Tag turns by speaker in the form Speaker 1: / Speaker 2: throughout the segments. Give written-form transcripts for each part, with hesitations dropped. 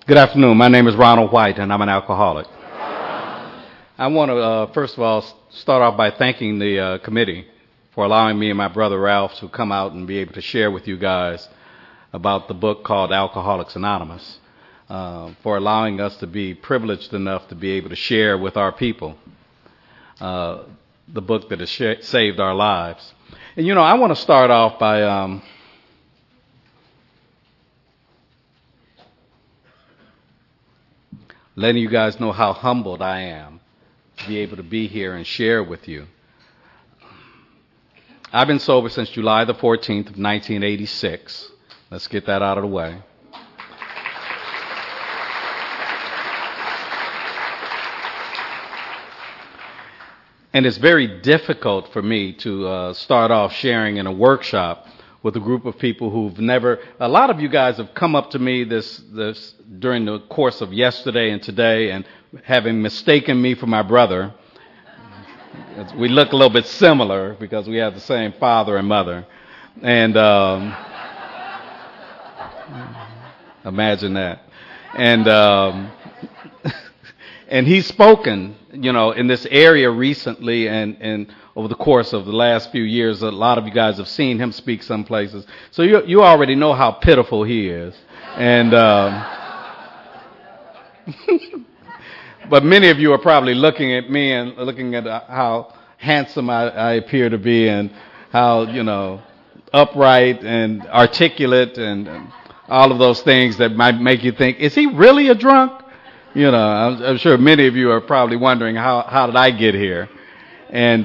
Speaker 1: Good afternoon. My name is Ronald White, and I'm an alcoholic. I want to, first of all, start off by thanking the committee for allowing me and my brother Ralph to come out and be able to share with you guys about the book called Alcoholics Anonymous, for allowing us to be privileged enough to be able to share with our people the book that has saved our lives. And, you know, I want to start off by letting you guys know how humbled I am to be able to be here and share with you. I've been sober since July the 14th of 1986. Let's get that out of the way. And it's very difficult for me to start off sharing in a workshop with a group of people who've never, a lot of you guys have come up to me this during the course of yesterday and today and having mistaken me for my brother. We look a little bit similar because we have the same father and mother. And imagine that. And he's spoken, you know, in this area recently and over the course of the last few years. A lot of you guys have seen him speak some places. So you already know how pitiful he is. And but many of you are probably looking at me and looking at how handsome I appear to be and how, you know, upright and articulate and all of those things that might make you think, is he really a drunk? You know, I'm sure many of you are probably wondering, how did I get here? And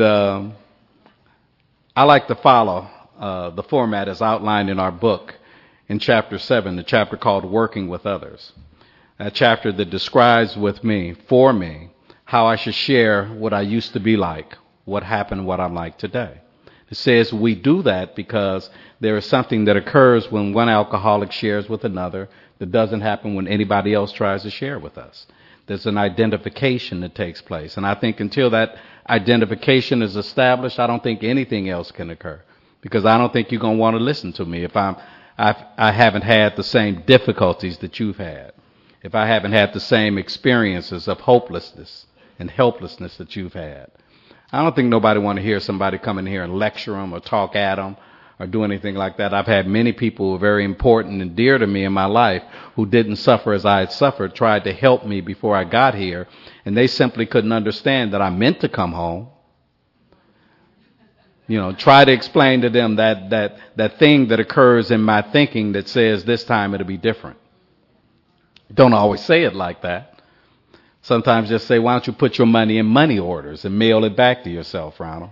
Speaker 1: I like to follow the format as outlined in our book in Chapter 7, the chapter called Working with Others. A chapter that describes for me, how I should share what I used to be like, what happened, what I'm like today. It says we do that because there is something that occurs when one alcoholic shares with another that doesn't happen when anybody else tries to share with us. There's an identification that takes place. And I think until that identification is established, I don't think anything else can occur. Because I don't think you're going to want to listen to me if I haven't had the same difficulties that you've had. If I haven't had the same experiences of hopelessness and helplessness that you've had. I don't think nobody want to hear somebody come in here and lecture them or talk at them or do anything like that. I've had many people who are very important and dear to me in my life who didn't suffer as I had suffered, tried to help me before I got here, and they simply couldn't understand that I meant to come home. You know, try to explain to them that thing that occurs in my thinking that says this time it'll be different. Don't always say it like that. Sometimes just say, why don't you put your money in money orders and mail it back to yourself, Ronald?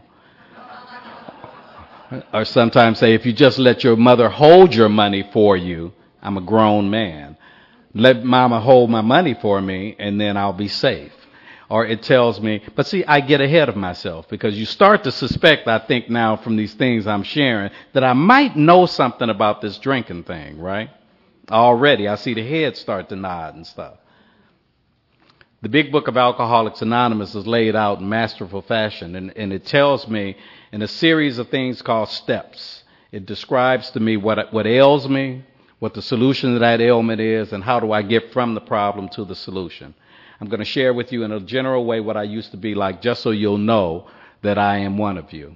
Speaker 1: Or sometimes say, if you just let your mother hold your money for you, I'm a grown man. Let mama hold my money for me, and then I'll be safe. Or it tells me, but see, I get ahead of myself because you start to suspect, I think now from these things I'm sharing, that I might know something about this drinking thing, right? Already, I see the head start to nod and stuff. The big book of Alcoholics Anonymous is laid out in masterful fashion, and it tells me in a series of things called steps. It describes to me what ails me, what the solution to that ailment is, and how do I get from the problem to the solution. I'm going to share with you in a general way what I used to be like, just so you'll know that I am one of you.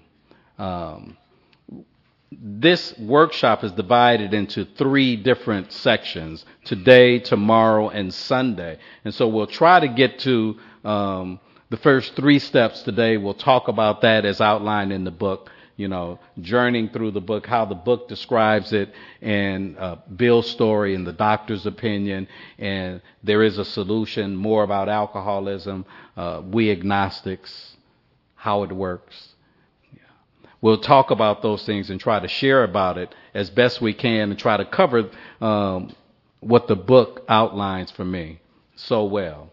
Speaker 1: This workshop is divided into 3 different sections, today, tomorrow, and Sunday. And so we'll try to get to the first 3 steps today. We'll talk about that as outlined in the book, you know, journeying through the book, how the book describes it, and Bill's story and the doctor's opinion. And there is a solution, more about alcoholism, we agnostics, how it works. We'll talk about those things and try to share about it as best we can and try to cover what the book outlines for me so well.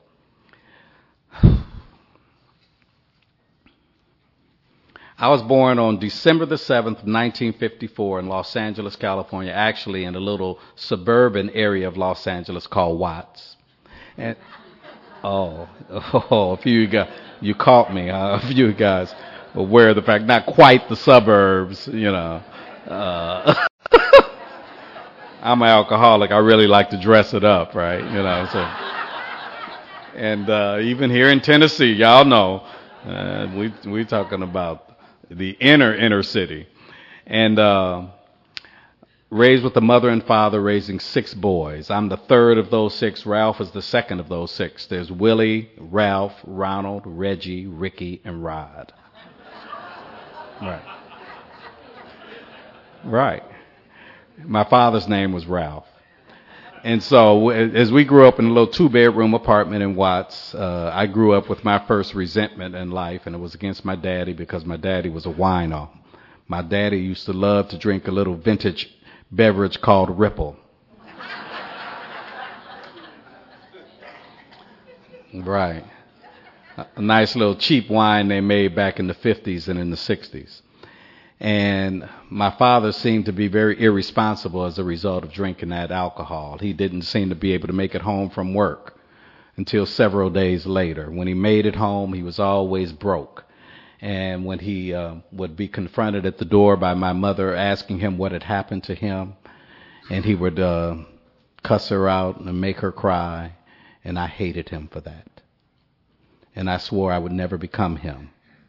Speaker 1: I was born on December the 7th, 1954 in Los Angeles, California, actually in a little suburban area of Los Angeles called Watts. And a few of you guys, you caught me, a few guys. Aware of the fact, not quite the suburbs, you know. I'm an alcoholic. I really like to dress it up, right? So. And even here in Tennessee, y'all know, we talking about the inner city. And raised with a mother and father raising 6 boys. I'm the third of those 6. Ralph is the second of those 6. There's Willie, Ralph, Ronald, Reggie, Ricky, and Rod. Right. My father's name was Ralph. And so as we grew up in a little 2-bedroom apartment in Watts, I grew up with my first resentment in life, and it was against my daddy because my daddy was a wino. My daddy used to love to drink a little vintage beverage called Ripple. Right. A nice little cheap wine they made back in the 50s and in the 60s. And my father seemed to be very irresponsible as a result of drinking that alcohol. He didn't seem to be able to make it home from work until several days later. When he made it home, he was always broke. And when he would be confronted at the door by my mother asking him what had happened to him, and he would cuss her out and make her cry, and I hated him for that. And I swore I would never become him.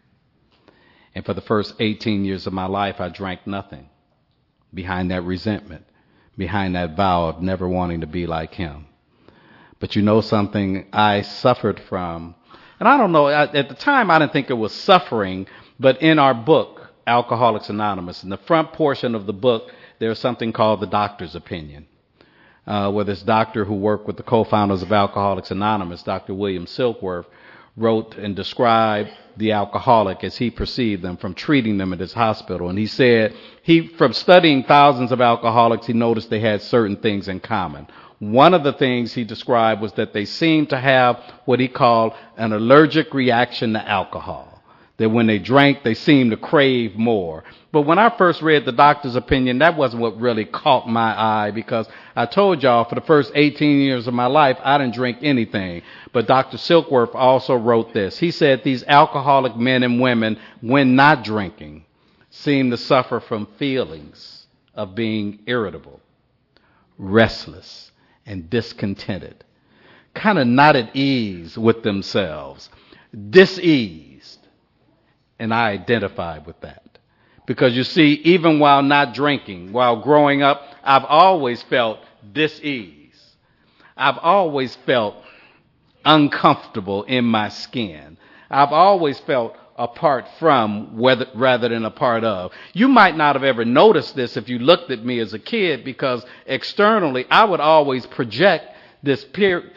Speaker 1: And for the first 18 years of my life, I drank nothing behind that resentment, behind that vow of never wanting to be like him. But you know something I suffered from, and I don't know, at the time I didn't think it was suffering, but in our book, Alcoholics Anonymous, in the front portion of the book, there's something called the doctor's opinion, where this doctor who worked with the co-founders of Alcoholics Anonymous, Dr. William Silkworth, wrote and described the alcoholic as he perceived them from treating them at his hospital. And he said from studying thousands of alcoholics, he noticed they had certain things in common. One of the things he described was that they seemed to have what he called an allergic reaction to alcohol. That when they drank, they seemed to crave more. But when I first read the doctor's opinion, that wasn't what really caught my eye, because I told y'all for the first 18 years of my life, I didn't drink anything. But Dr. Silkworth also wrote this. He said these alcoholic men and women, when not drinking, seem to suffer from feelings of being irritable, restless, and discontented, kind of not at ease with themselves, dis-eased. And I identified with that. Because you see, even while not drinking, while growing up, I've always felt dis-ease. I've always felt uncomfortable in my skin. I've always felt apart from rather than a part of. You might not have ever noticed this if you looked at me as a kid, because externally I would always project this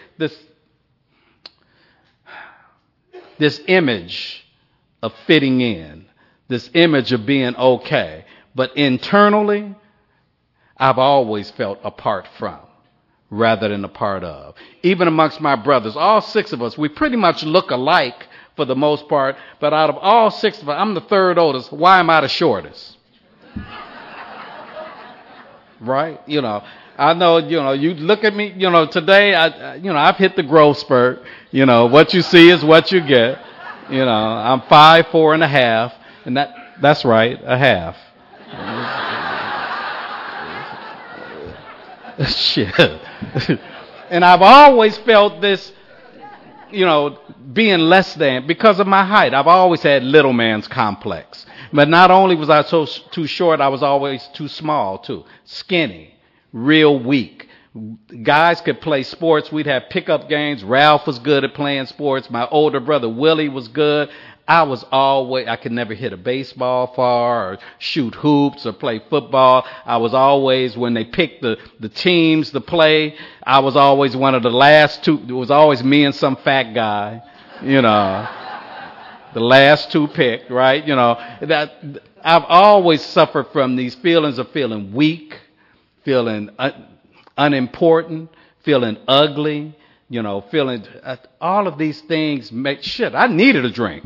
Speaker 1: image of fitting in, this image of being okay. But internally, I've always felt apart from rather than a part of. Even amongst my brothers, all 6 of us, we pretty much look alike for the most part, but out of all 6 of us, I'm the third oldest. Why am I the shortest? Right? I know, you look at me, today, I've hit the growth spurt. What you see is what you get. I'm 5'4" and a half, and that's right, a half. Shit. And I've always felt this, being less than because of my height. I've always had little man's complex. But not only was I too short, I was always too small too. Skinny, real weak. Guys could play sports. We'd have pickup games. Ralph was good at playing sports. My older brother Willie was good. I could never hit a baseball far or shoot hoops or play football. I was always, when they picked the teams to play, I was always one of the last 2. It was always me and some fat guy, the last 2 picked, right? That I've always suffered from these feelings of feeling weak, feeling unimportant, feeling ugly, feeling all of these things I needed a drink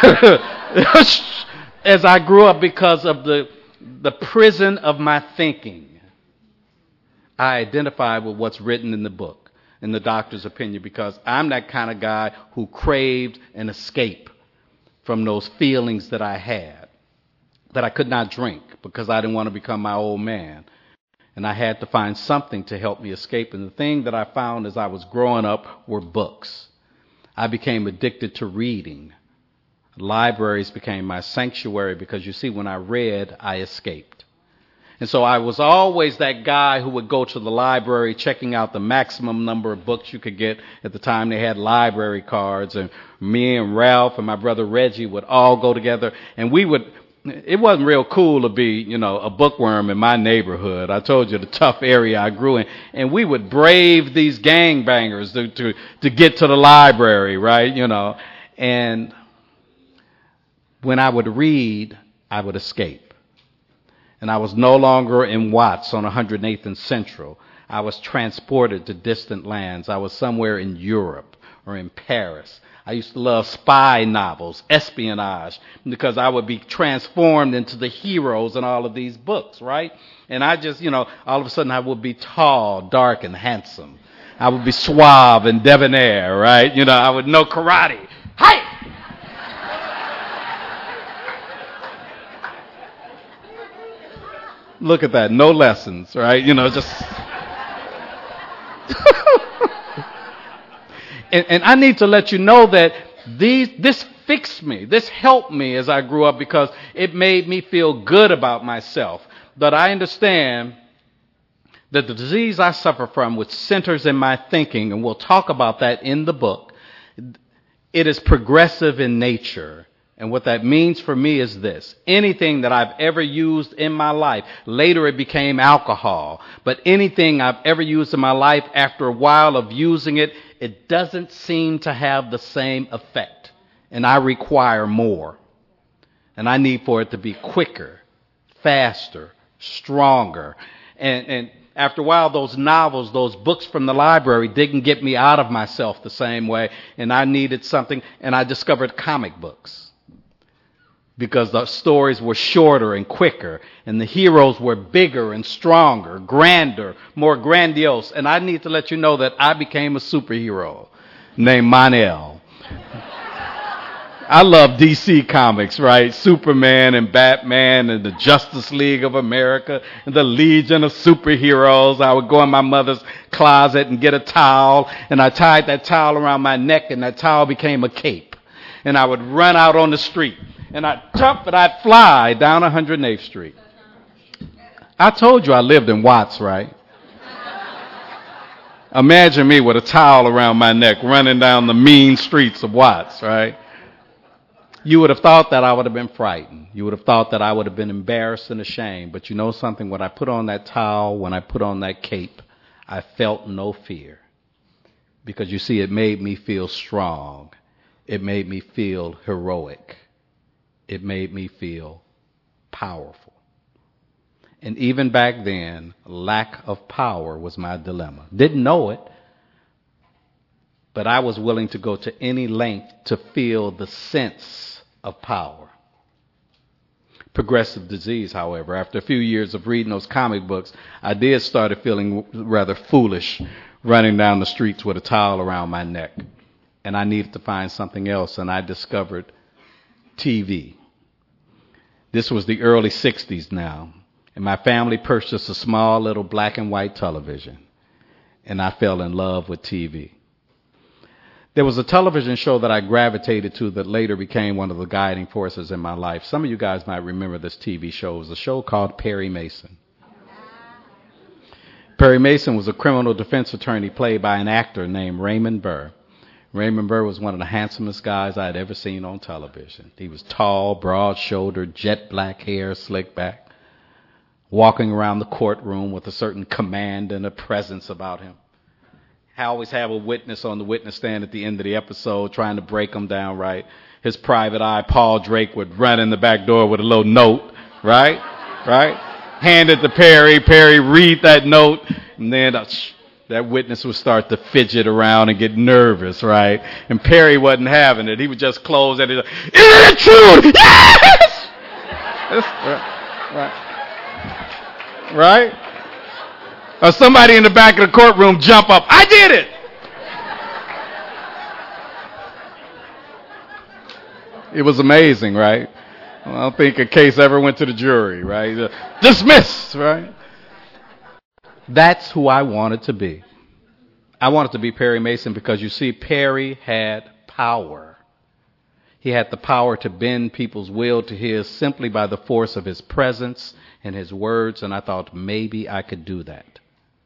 Speaker 1: as I grew up because of the prison of my thinking. I identified with what's written in the book, in the doctor's opinion, because I'm that kind of guy who craved an escape from those feelings that I had, that I could not drink because I didn't want to become my old man. And I had to find something to help me escape. And the thing that I found as I was growing up were books. I became addicted to reading. Libraries became my sanctuary because, you see, when I read, I escaped. And so I was always that guy who would go to the library checking out the maximum number of books you could get. At the time, they had library cards, and me and Ralph and my brother Reggie would all go together, and it wasn't real cool to be, a bookworm in my neighborhood. I told you the tough area I grew in. And we would brave these gangbangers to get to the library, right? And when I would read, I would escape. And I was no longer in Watts on 108th and Central. I was transported to distant lands. I was somewhere in Europe or in Paris. I used to love spy novels, espionage, because I would be transformed into the heroes in all of these books, right? And I just, all of a sudden I would be tall, dark, and handsome. I would be suave and debonair, right? I would know karate. Hi! Look at that. No lessons, right? Just. and I need to let you know that this fixed me. This helped me as I grew up because it made me feel good about myself. But I understand that the disease I suffer from, which centers in my thinking, and we'll talk about that in the book, it is progressive in nature. And what that means for me is this. Anything that I've ever used in my life, later it became alcohol, but anything I've ever used in my life, after a while of using it, it doesn't seem to have the same effect. And I require more. And I need for it to be quicker, faster, stronger. And after a while, those novels, those books from the library didn't get me out of myself the same way. And I needed something, and I discovered comic books. Because the stories were shorter and quicker, and the heroes were bigger and stronger, grander, more grandiose. And I need to let you know that I became a superhero named Mon-El. I love DC comics, right? Superman and Batman and the Justice League of America and the Legion of Superheroes. I would go in my mother's closet and get a towel, and I tied that towel around my neck, and that towel became a cape. And I would run out on the street. And I'd jump and I'd fly down 108th Street. I told you I lived in Watts, right? Imagine me with a towel around my neck running down the mean streets of Watts, right? You would have thought that I would have been frightened. You would have thought that I would have been embarrassed and ashamed. But you know something? When I put on that towel, when I put on that cape, I felt no fear. Because you see, it made me feel strong. It made me feel heroic. It made me feel powerful. And even back then, lack of power was my dilemma. Didn't know it, but I was willing to go to any length to feel the sense of power. Progressive disease, however, after a few years of reading those comic books, I did start feeling rather foolish running down the streets with a towel around my neck. And I needed to find something else, and I discovered TV. This was the early 60s now, and my family purchased a small little black and white television, and I fell in love with TV. There was a television show that I gravitated to that later became one of the guiding forces in my life. Some of you guys might remember this TV show. It was a show called Perry Mason. Perry Mason was a criminal defense attorney played by an actor named Raymond Burr. Raymond Burr was one of the handsomest guys I had ever seen on television. He was tall, broad-shouldered, jet black hair, slick back, walking around the courtroom with a certain command and a presence about him. I always have a witness on the witness stand at the end of the episode trying to break him down, right? His private eye, Paul Drake, would run in the back door with a little note, right? Hand it to Perry. Perry read that note, and then that witness would start to fidget around and get nervous, right? And Perry wasn't having it. He would just close it. Is it true? Yes! Right? Or somebody in the back of the courtroom jump up. I did it! It was amazing, right? I don't think a case ever went to the jury, right? Dismissed, right? That's who I wanted to be. I wanted to be Perry Mason because, you see, Perry had power. He had the power to bend people's will to his simply by the force of his presence and his words, and I thought maybe I could do that.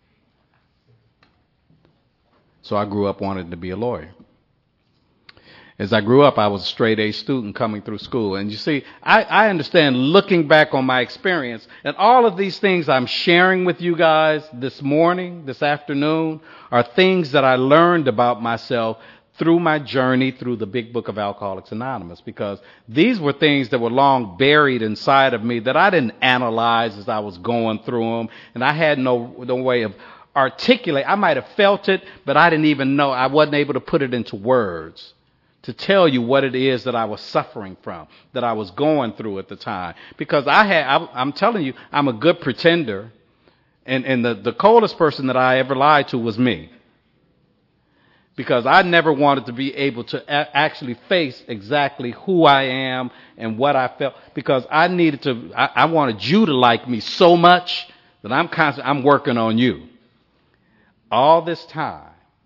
Speaker 1: So I grew up wanting to be a lawyer. As I grew up, I was a straight A student coming through school. And you see, I understand, looking back on my experience, and all of these things I'm sharing with you guys this morning, this afternoon, are things that I learned about myself through my journey through the big book of Alcoholics Anonymous, because these were things that were long buried inside of me that I didn't analyze as I was going through them, and I had no way of articulate. I might have felt it, but I didn't even know. I wasn't able to put it into words to tell you what it is that I was suffering from, that I was going through at the time. Because I'm telling you, I'm a good pretender, and the coldest person that I ever lied to was me. Because I never wanted to be able to actually face exactly who I am and what I felt. Because I wanted you to like me so much that I'm working on you. All this time,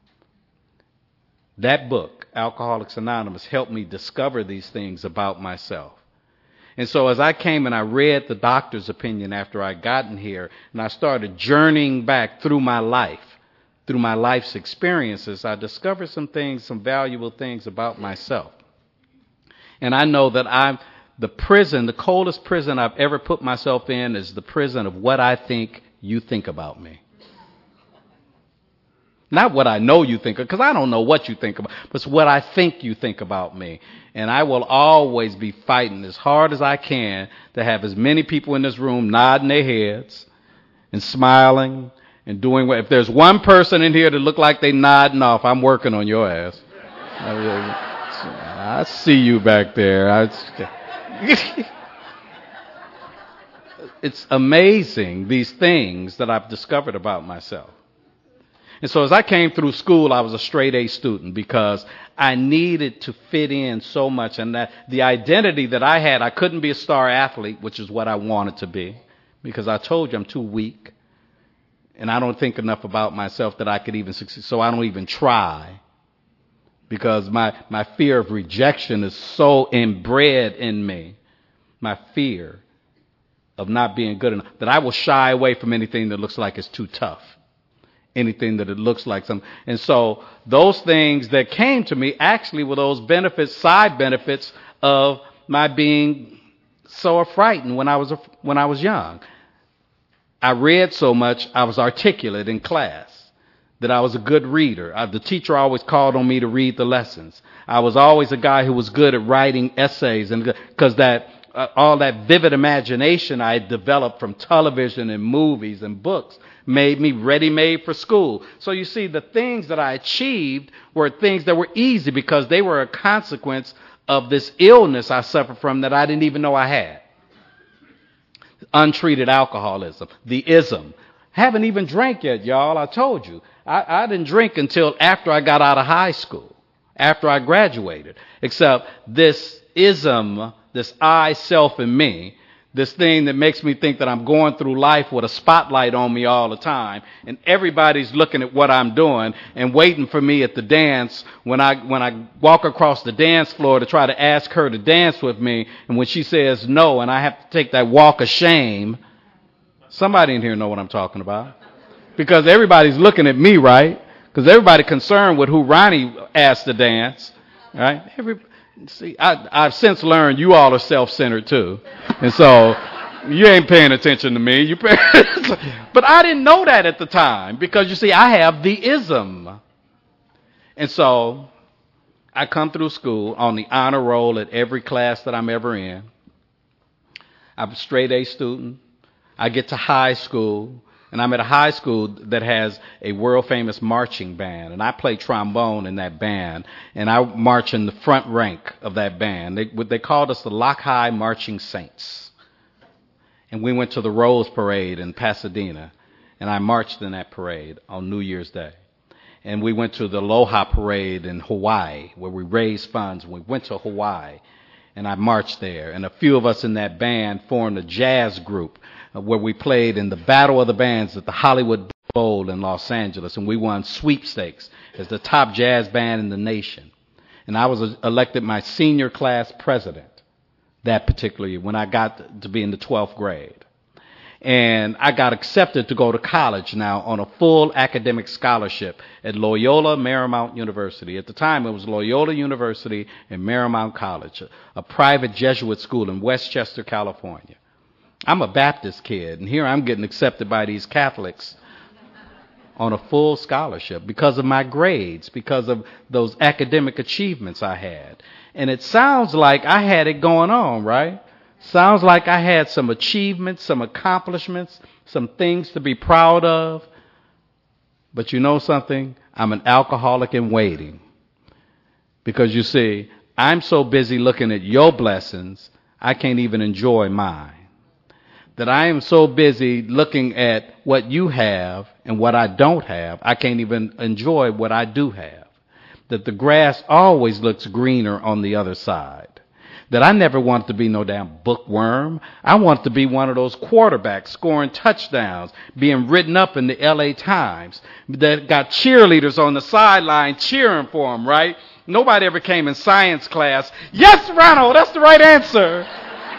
Speaker 1: that book, Alcoholics Anonymous, helped me discover these things about myself. And so as I came and I read the doctor's opinion after I gotten here, and I started journeying back through my life, through my life's experiences, I discovered some things, some valuable things about myself. And I know that the coldest prison I've ever put myself in is the prison of what I think you think about me. Not what I know you think of, because I don't know what you think about, but it's what I think you think about me. And I will always be fighting as hard as I can to have as many people in this room nodding their heads and smiling and doing what. If there's one person in here that look like they nodding off, I'm working on your ass. I see you back there. It's amazing, these things that I've discovered about myself. And so as I came through school, I was a straight A student because I needed to fit in so much. And that the identity that I had, I couldn't be a star athlete, which is what I wanted to be, because I told you I'm too weak. And I don't think enough about myself that I could even succeed. So I don't even try, because my fear of rejection is so inbred in me, my fear of not being good enough, that I will shy away from anything that looks like it's too tough. Anything that it looks like something. And so those things that came to me actually were those benefits, side benefits of my being so frightened when I was young. I read so much, I was articulate in class, that I was a good reader. The teacher always called on me to read the lessons. I was always a guy who was good at writing essays, and because all that vivid imagination I had developed from television and movies and books made me ready-made for school. So you see, the things that I achieved were things that were easy because they were a consequence of this illness I suffered from that I didn't even know I had. Untreated alcoholism, the ism. Haven't even drank yet, y'all. I told you. I didn't drink until after I got out of high school, after I graduated. Except this ism, this I, self, and me, this thing that makes me think that I'm going through life with a spotlight on me all the time, and everybody's looking at what I'm doing and waiting for me at the dance when I walk across the dance floor to try to ask her to dance with me, and when she says no, and I have to take that walk of shame. Somebody in here know what I'm talking about, because everybody's looking at me, right? Because everybody concerned with who Ronnie asked to dance, right? See, I've since learned you all are self-centered too. And so you ain't paying attention to me. But I didn't know that at the time because, you see, I have the ism. And so I come through school on the honor roll at every class that I'm ever in. I'm a straight A student. I get to high school. And I'm at a high school that has a world-famous marching band. And I play trombone in that band. And I march in the front rank of that band. They called us the Lock High Marching Saints. And we went to the Rose Parade in Pasadena. And I marched in that parade on New Year's Day. And we went to the Aloha Parade in Hawaii, where we raised funds. We went to Hawaii. And I marched there. And a few of us in that band formed a jazz group where we played in the Battle of the Bands at the Hollywood Bowl in Los Angeles, and we won sweepstakes as the top jazz band in the nation. And I was elected my senior class president that particular year when I got to be in the 12th grade. And I got accepted to go to college now on a full academic scholarship at Loyola Marymount University. At the time, it was Loyola University and Marymount College, a private Jesuit school in Westchester, California. I'm a Baptist kid, and here I'm getting accepted by these Catholics on a full scholarship because of my grades, because of those academic achievements I had. And it sounds like I had it going on, right? Sounds like I had some achievements, some accomplishments, some things to be proud of. But you know something? I'm an alcoholic in waiting. Because you see, I'm so busy looking at your blessings, I can't even enjoy mine. That I am so busy looking at what you have and what I don't have, I can't even enjoy what I do have. That the grass always looks greener on the other side. That I never wanted to be no damn bookworm. I wanted to be one of those quarterbacks scoring touchdowns, being written up in the LA Times, that got cheerleaders on the sideline cheering for him, right? Nobody ever came in science class. Yes, Ronald, that's the right answer.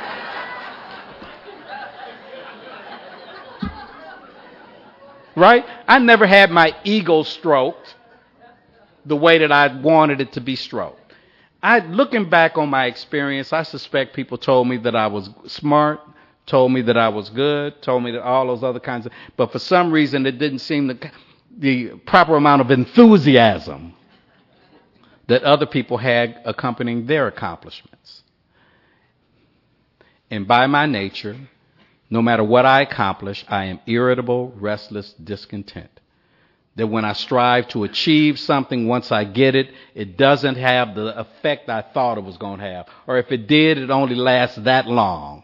Speaker 1: Right? I never had my ego stroked the way that I wanted it to be stroked. Looking back on my experience, I suspect people told me that I was smart, told me that I was good, told me that all those other kinds of, but for some reason it didn't seem the proper amount of enthusiasm that other people had accompanying their accomplishments. And by my nature, no matter what I accomplish, I am irritable, restless, discontent. That when I strive to achieve something, once I get it, it doesn't have the effect I thought it was going to have. Or if it did, it only lasts that long.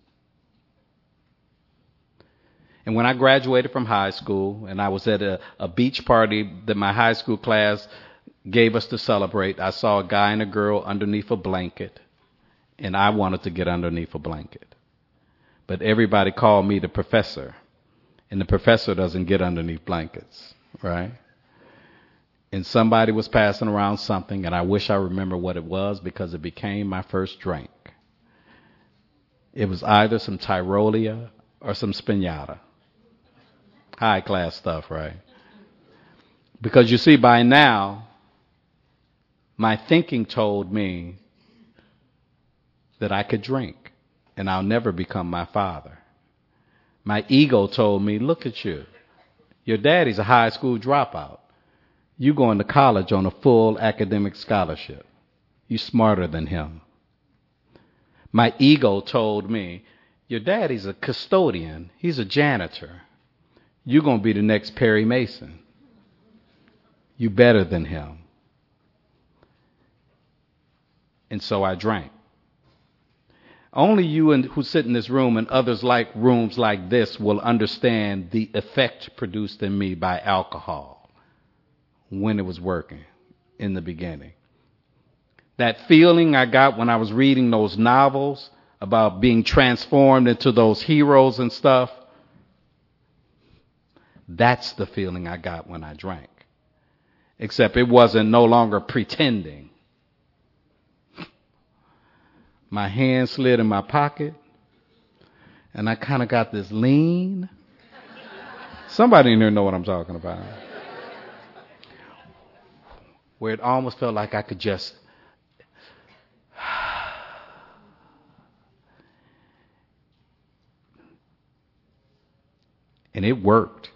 Speaker 1: And when I graduated from high school, and I was at a beach party that my high school class gave us to celebrate, I saw a guy and a girl underneath a blanket, and I wanted to get underneath a blanket. But everybody called me the professor, and the professor doesn't get underneath blankets. Right? And somebody was passing around something, and I wish I remember what it was because it became my first drink. It was either some Tyrolia or some Spinata. High class stuff, right? Because you see, by now, my thinking told me that I could drink, and I'll never become my father. My ego told me, look at you. Your daddy's a high school dropout. You going to college on a full academic scholarship. You smarter than him. My ego told me, your daddy's a custodian. He's a janitor. You're going to be the next Perry Mason. You better than him. And so I drank. Only you who sit in this room and others like rooms like this will understand the effect produced in me by alcohol when it was working in the beginning. That feeling I got when I was reading those novels about being transformed into those heroes and stuff, that's the feeling I got when I drank. Except it wasn't no longer pretending. My hand slid in my pocket, and I kind of got this lean. Somebody in here know what I'm talking about. Where it almost felt like I could just... And it worked.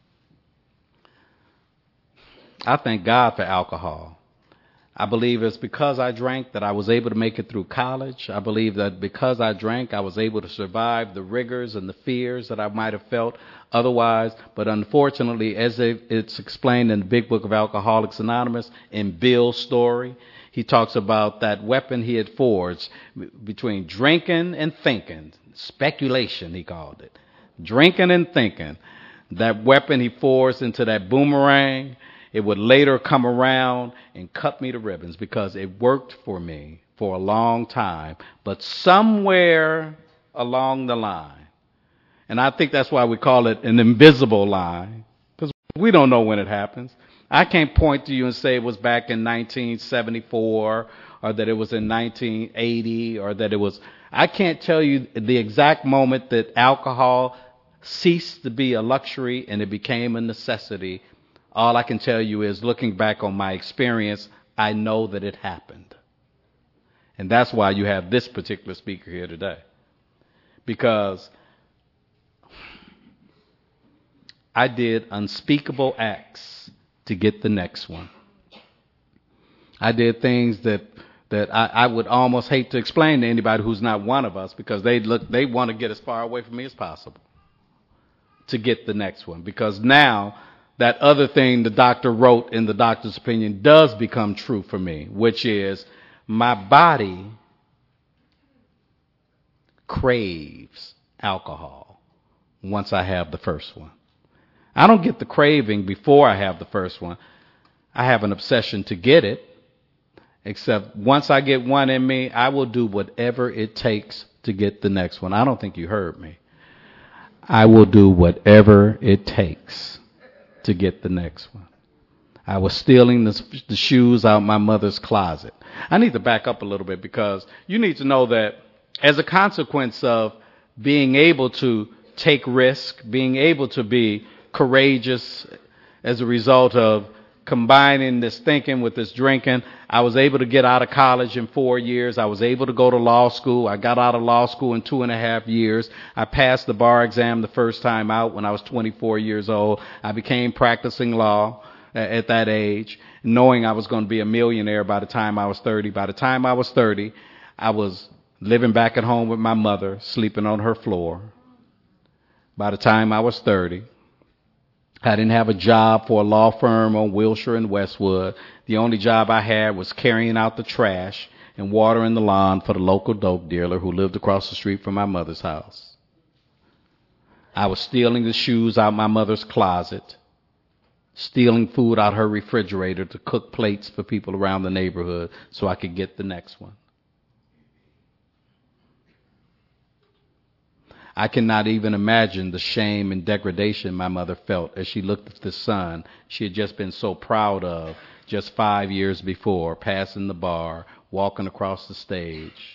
Speaker 1: I thank God for alcohol. I believe it's because I drank that I was able to make it through college. I believe that because I drank, I was able to survive the rigors and the fears that I might have felt otherwise. But unfortunately, as it's explained in the Big Book of Alcoholics Anonymous, in Bill's story, he talks about that weapon he had forged between drinking and thinking. Speculation, he called it. Drinking and thinking. That weapon he forged into that boomerang. It would later come around and cut me to ribbons because it worked for me for a long time. But somewhere along the line, and I think that's why we call it an invisible line, because We don't know when it happens. I can't point to you and say it was back in 1974 or that it was in 1980 or that it was. I can't tell you the exact moment that alcohol ceased to be a luxury and it became a necessity. All I can tell you is, looking back on my experience, I know that it happened. And that's why you have this particular speaker here today. Because I did unspeakable acts to get the next one. I did things that I would almost hate to explain to anybody who's not one of us, because they want to get as far away from me as possible to get the next one. Because now that other thing the doctor wrote in the doctor's opinion does become true for me, which is my body craves alcohol once I have the first one. I don't get the craving before I have the first one. I have an obsession to get it, except once I get one in me, I will do whatever it takes to get the next one. I don't think you heard me. I will do whatever it takes to get the next one. I was stealing the shoes out my mother's closet. I need to back up a little bit, because you need to know that as a consequence of being able to take risk, being able to be courageous as a result of combining this thinking with this drinking, I was able to get out of college in 4 years. I was able to go to law school. I got out of law school in 2.5 years. I passed the bar exam the first time out when I was 24 years old. I became practicing law at that age, knowing I was going to be a millionaire by the time I was 30. By the time I was 30, I was living back at home with my mother, sleeping on her floor. By the time I was 30, I didn't have a job for a law firm on Wilshire and Westwood. The only job I had was carrying out the trash and watering the lawn for the local dope dealer who lived across the street from my mother's house. I was stealing the shoes out my mother's closet, stealing food out her refrigerator to cook plates for people around the neighborhood so I could get the next one. I cannot even imagine the shame and degradation my mother felt as she looked at the son she had just been so proud of just 5 years before, passing the bar, walking across the stage.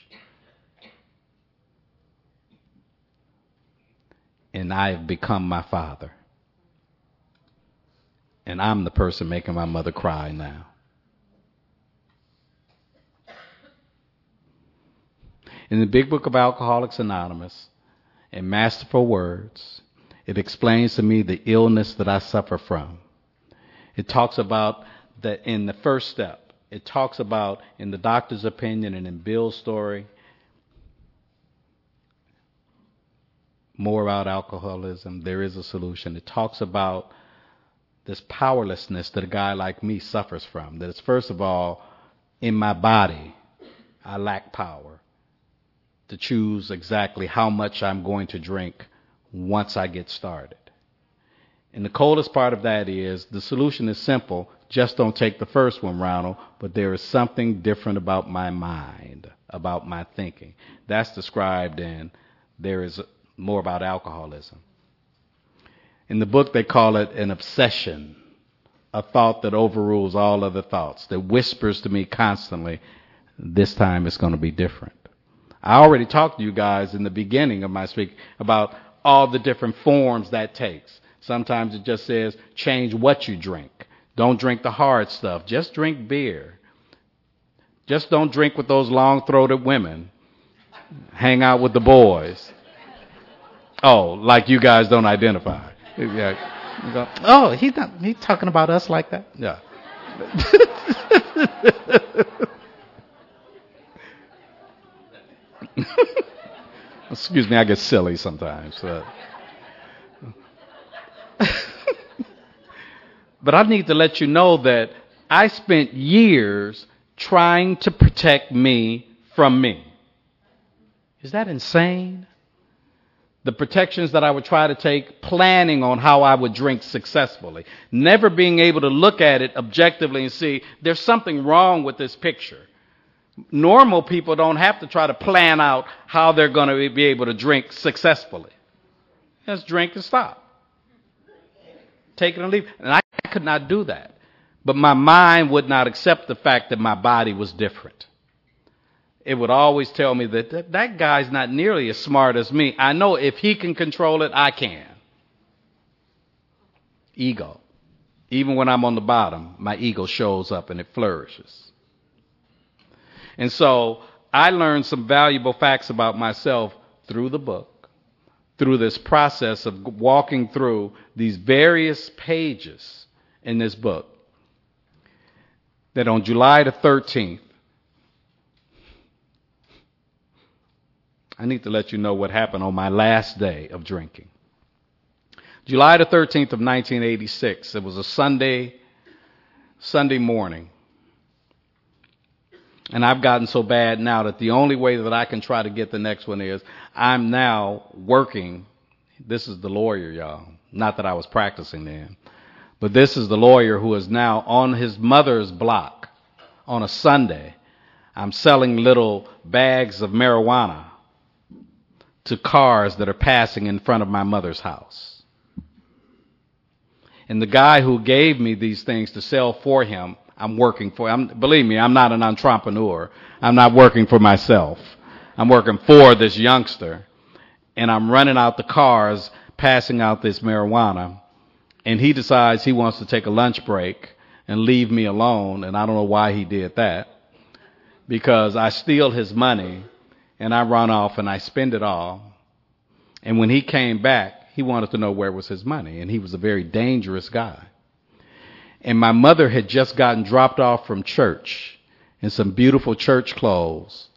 Speaker 1: And I have become my father. And I'm the person making my mother cry now. In the Big Book of Alcoholics Anonymous, in masterful words, it explains to me the illness that I suffer from. It talks about that in the first step. It talks about, in the doctor's opinion and in Bill's story, more about alcoholism. There is a solution. It talks about this powerlessness that a guy like me suffers from. That it's, first of all, in my body, I lack power to choose exactly how much I'm going to drink once I get started. And the coldest part of that is, the solution is simple. Just don't take the first one, Ronald, but there is something different about my mind, about my thinking. That's described in There Is More About Alcoholism. In the book, they call it an obsession, a thought that overrules all other thoughts, that whispers to me constantly, this time it's going to be different. I already talked to you guys in the beginning of my speak about all the different forms that takes. Sometimes it just says, change what you drink. Don't drink the hard stuff. Just drink beer. Just don't drink with those long-throated women. Hang out with the boys. Oh, like you guys don't identify. Yeah. You go, oh, he's talking about us like that? Yeah. Excuse me, I get silly sometimes. But I need to let you know that I spent years trying to protect me from me. Is that insane? The protections that I would try to take, planning on how I would drink successfully, never being able to look at it objectively and see there's something wrong with this picture. Normal people don't have to try to plan out how they're going to be able to drink successfully. Just drink and stop. take it or leave it. And I could not do that. But my mind would not accept the fact that my body was different. It would always tell me that guy's not nearly as smart as me. I know if he can control it, I can. Ego. Even when I'm on the bottom, my ego shows up and it flourishes. And so I learned some valuable facts about myself through the book, through this process of walking through these various pages in this book, that on July the 13th, I need to let you know what happened on my last day of drinking. July the 13th of 1986, it was a Sunday morning. And I've gotten so bad now that the only way that I can try to get the next one is I'm now working. This is the lawyer, y'all. Not that I was practicing then. But this is the lawyer who is now on his mother's block on a Sunday. I'm selling little bags of marijuana to cars that are passing in front of my mother's house. And the guy who gave me these things to sell for him, I'm working for. Believe me, I'm not an entrepreneur. I'm not working for myself. I'm working for this youngster. And I'm running out the cars, passing out this marijuana. And he decides he wants to take a lunch break and leave me alone. And I don't know why he did that. Because I steal his money and I run off and I spend it all. And when he came back, he wanted to know where was his money. And he was a very dangerous guy. And my mother had just gotten dropped off from church in some beautiful church clothes.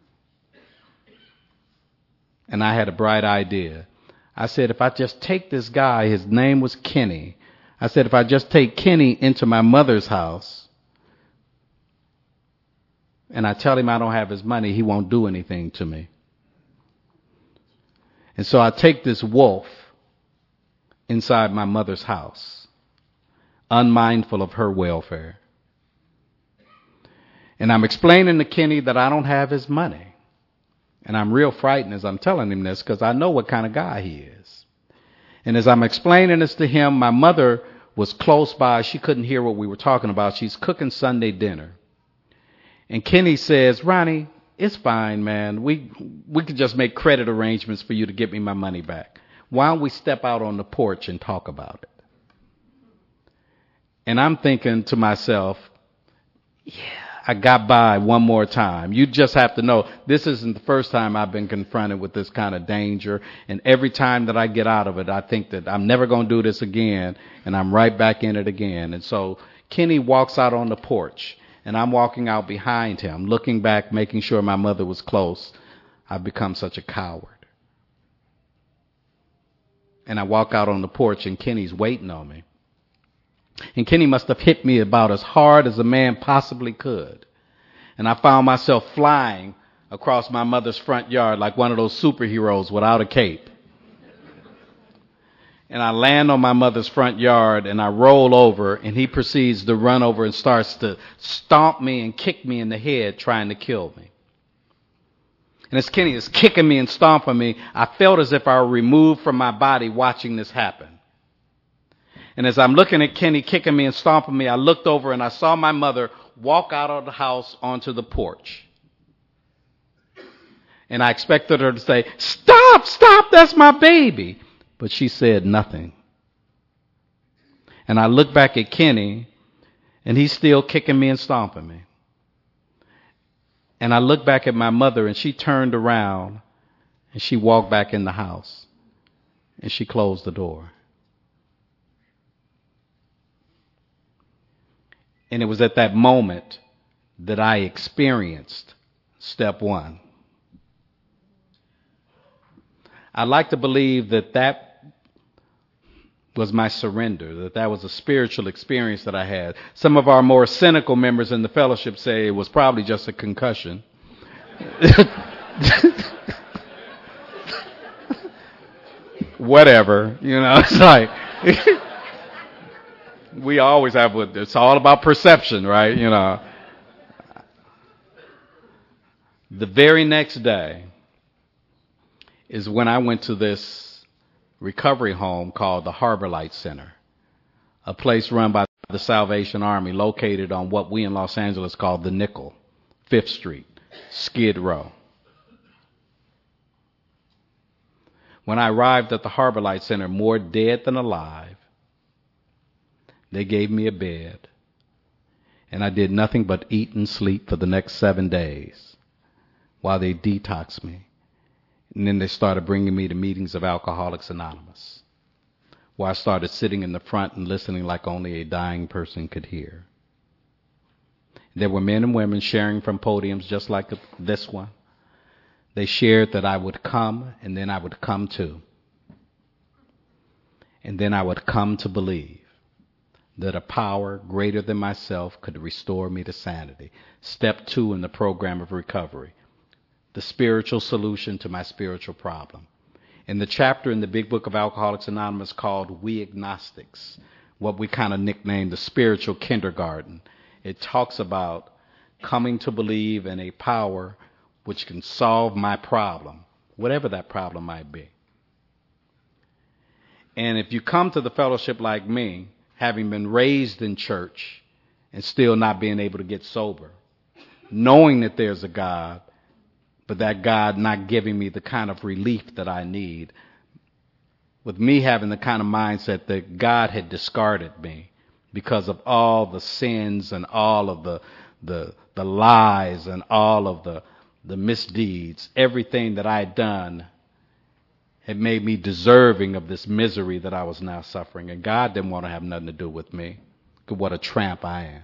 Speaker 1: And I had a bright idea. I said, if I just take this guy, his name was Kenny. I said, if I just take Kenny into my mother's house and I tell him I don't have his money, he won't do anything to me. And so I take this wolf inside my mother's house, unmindful of her welfare. And I'm explaining to Kenny that I don't have his money. And I'm real frightened as I'm telling him this because I know what kind of guy he is. And as I'm explaining this to him, my mother was close by. She couldn't hear what we were talking about. She's cooking Sunday dinner. And Kenny says, Ronnie, it's fine, man. We could just make credit arrangements for you to get me my money back. Why don't we step out on the porch and talk about it? And I'm thinking to myself, yeah, I got by one more time. You just have to know this isn't the first time I've been confronted with this kind of danger. And every time that I get out of it, I think that I'm never going to do this again. And I'm right back in it again. And so Kenny walks out on the porch and I'm walking out behind him, looking back, making sure my mother was close. I've become such a coward. And I walk out on the porch and Kenny's waiting on me. And Kenny must have hit me about as hard as a man possibly could. And I found myself flying across my mother's front yard like one of those superheroes without a cape. And I land on my mother's front yard and I roll over and he proceeds to run over and starts to stomp me and kick me in the head trying to kill me. And as Kenny is kicking me and stomping me, I felt as if I were removed from my body watching this happen. And as I'm looking at Kenny kicking me and stomping me, I looked over and I saw my mother walk out of the house onto the porch. And I expected her to say, stop, that's my baby. But she said nothing. And I looked back at Kenny and he's still kicking me and stomping me. And I looked back at my mother and she turned around and she walked back in the house and she closed the door. And it was at that moment that I experienced step one. I like to believe that was my surrender, that was a spiritual experience that I had. Some of our more cynical members in the fellowship say it was probably just a concussion. Whatever, it's like, we always have, it's all about perception, right? The very next day is when I went to this recovery home called the Harbor Light Center. a place run by the Salvation Army located on what we in Los Angeles call the Nickel, 5th Street, Skid Row. When I arrived at the Harbor Light Center, more dead than alive, they gave me a bed, and I did nothing but eat and sleep for the next 7 days while they detoxed me. And then they started bringing me to meetings of Alcoholics Anonymous, where I started sitting in the front and listening like only a dying person could hear. There were men and women sharing from podiums just like this one. They shared that I would come, and then I would come to. And then I would come to believe that a power greater than myself could restore me to sanity. Step 2 in the program of recovery, the spiritual solution to my spiritual problem. In the chapter in the Big Book of Alcoholics Anonymous called We Agnostics, what we kind of nicknamed the spiritual kindergarten, it talks about coming to believe in a power which can solve my problem, whatever that problem might be. And if you come to the fellowship like me, having been raised in church and still not being able to get sober, knowing that there's a God, but that God not giving me the kind of relief that I need, with me having the kind of mindset that God had discarded me because of all the sins and all of the lies and all of the misdeeds, everything that I had done had made me deserving of this misery that I was now suffering. And God didn't want to have nothing to do with me. What a tramp I am.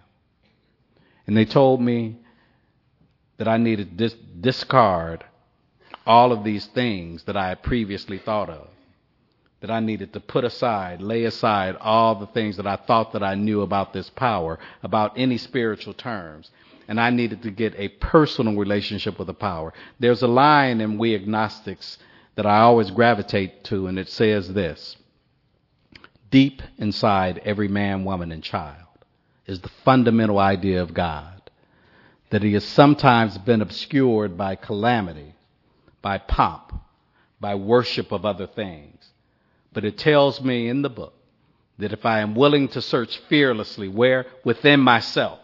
Speaker 1: And they told me that I needed to discard all of these things that I had previously thought of. That I needed to put aside, lay aside all the things that I thought that I knew about this power, about any spiritual terms. And I needed to get a personal relationship with the power. There's a line in We Agnostics that I always gravitate to, and it says this: deep inside every man, woman, and child is the fundamental idea of God, that he has sometimes been obscured by calamity, by pomp, by worship of other things. But it tells me in the book that if I am willing to search fearlessly where within myself,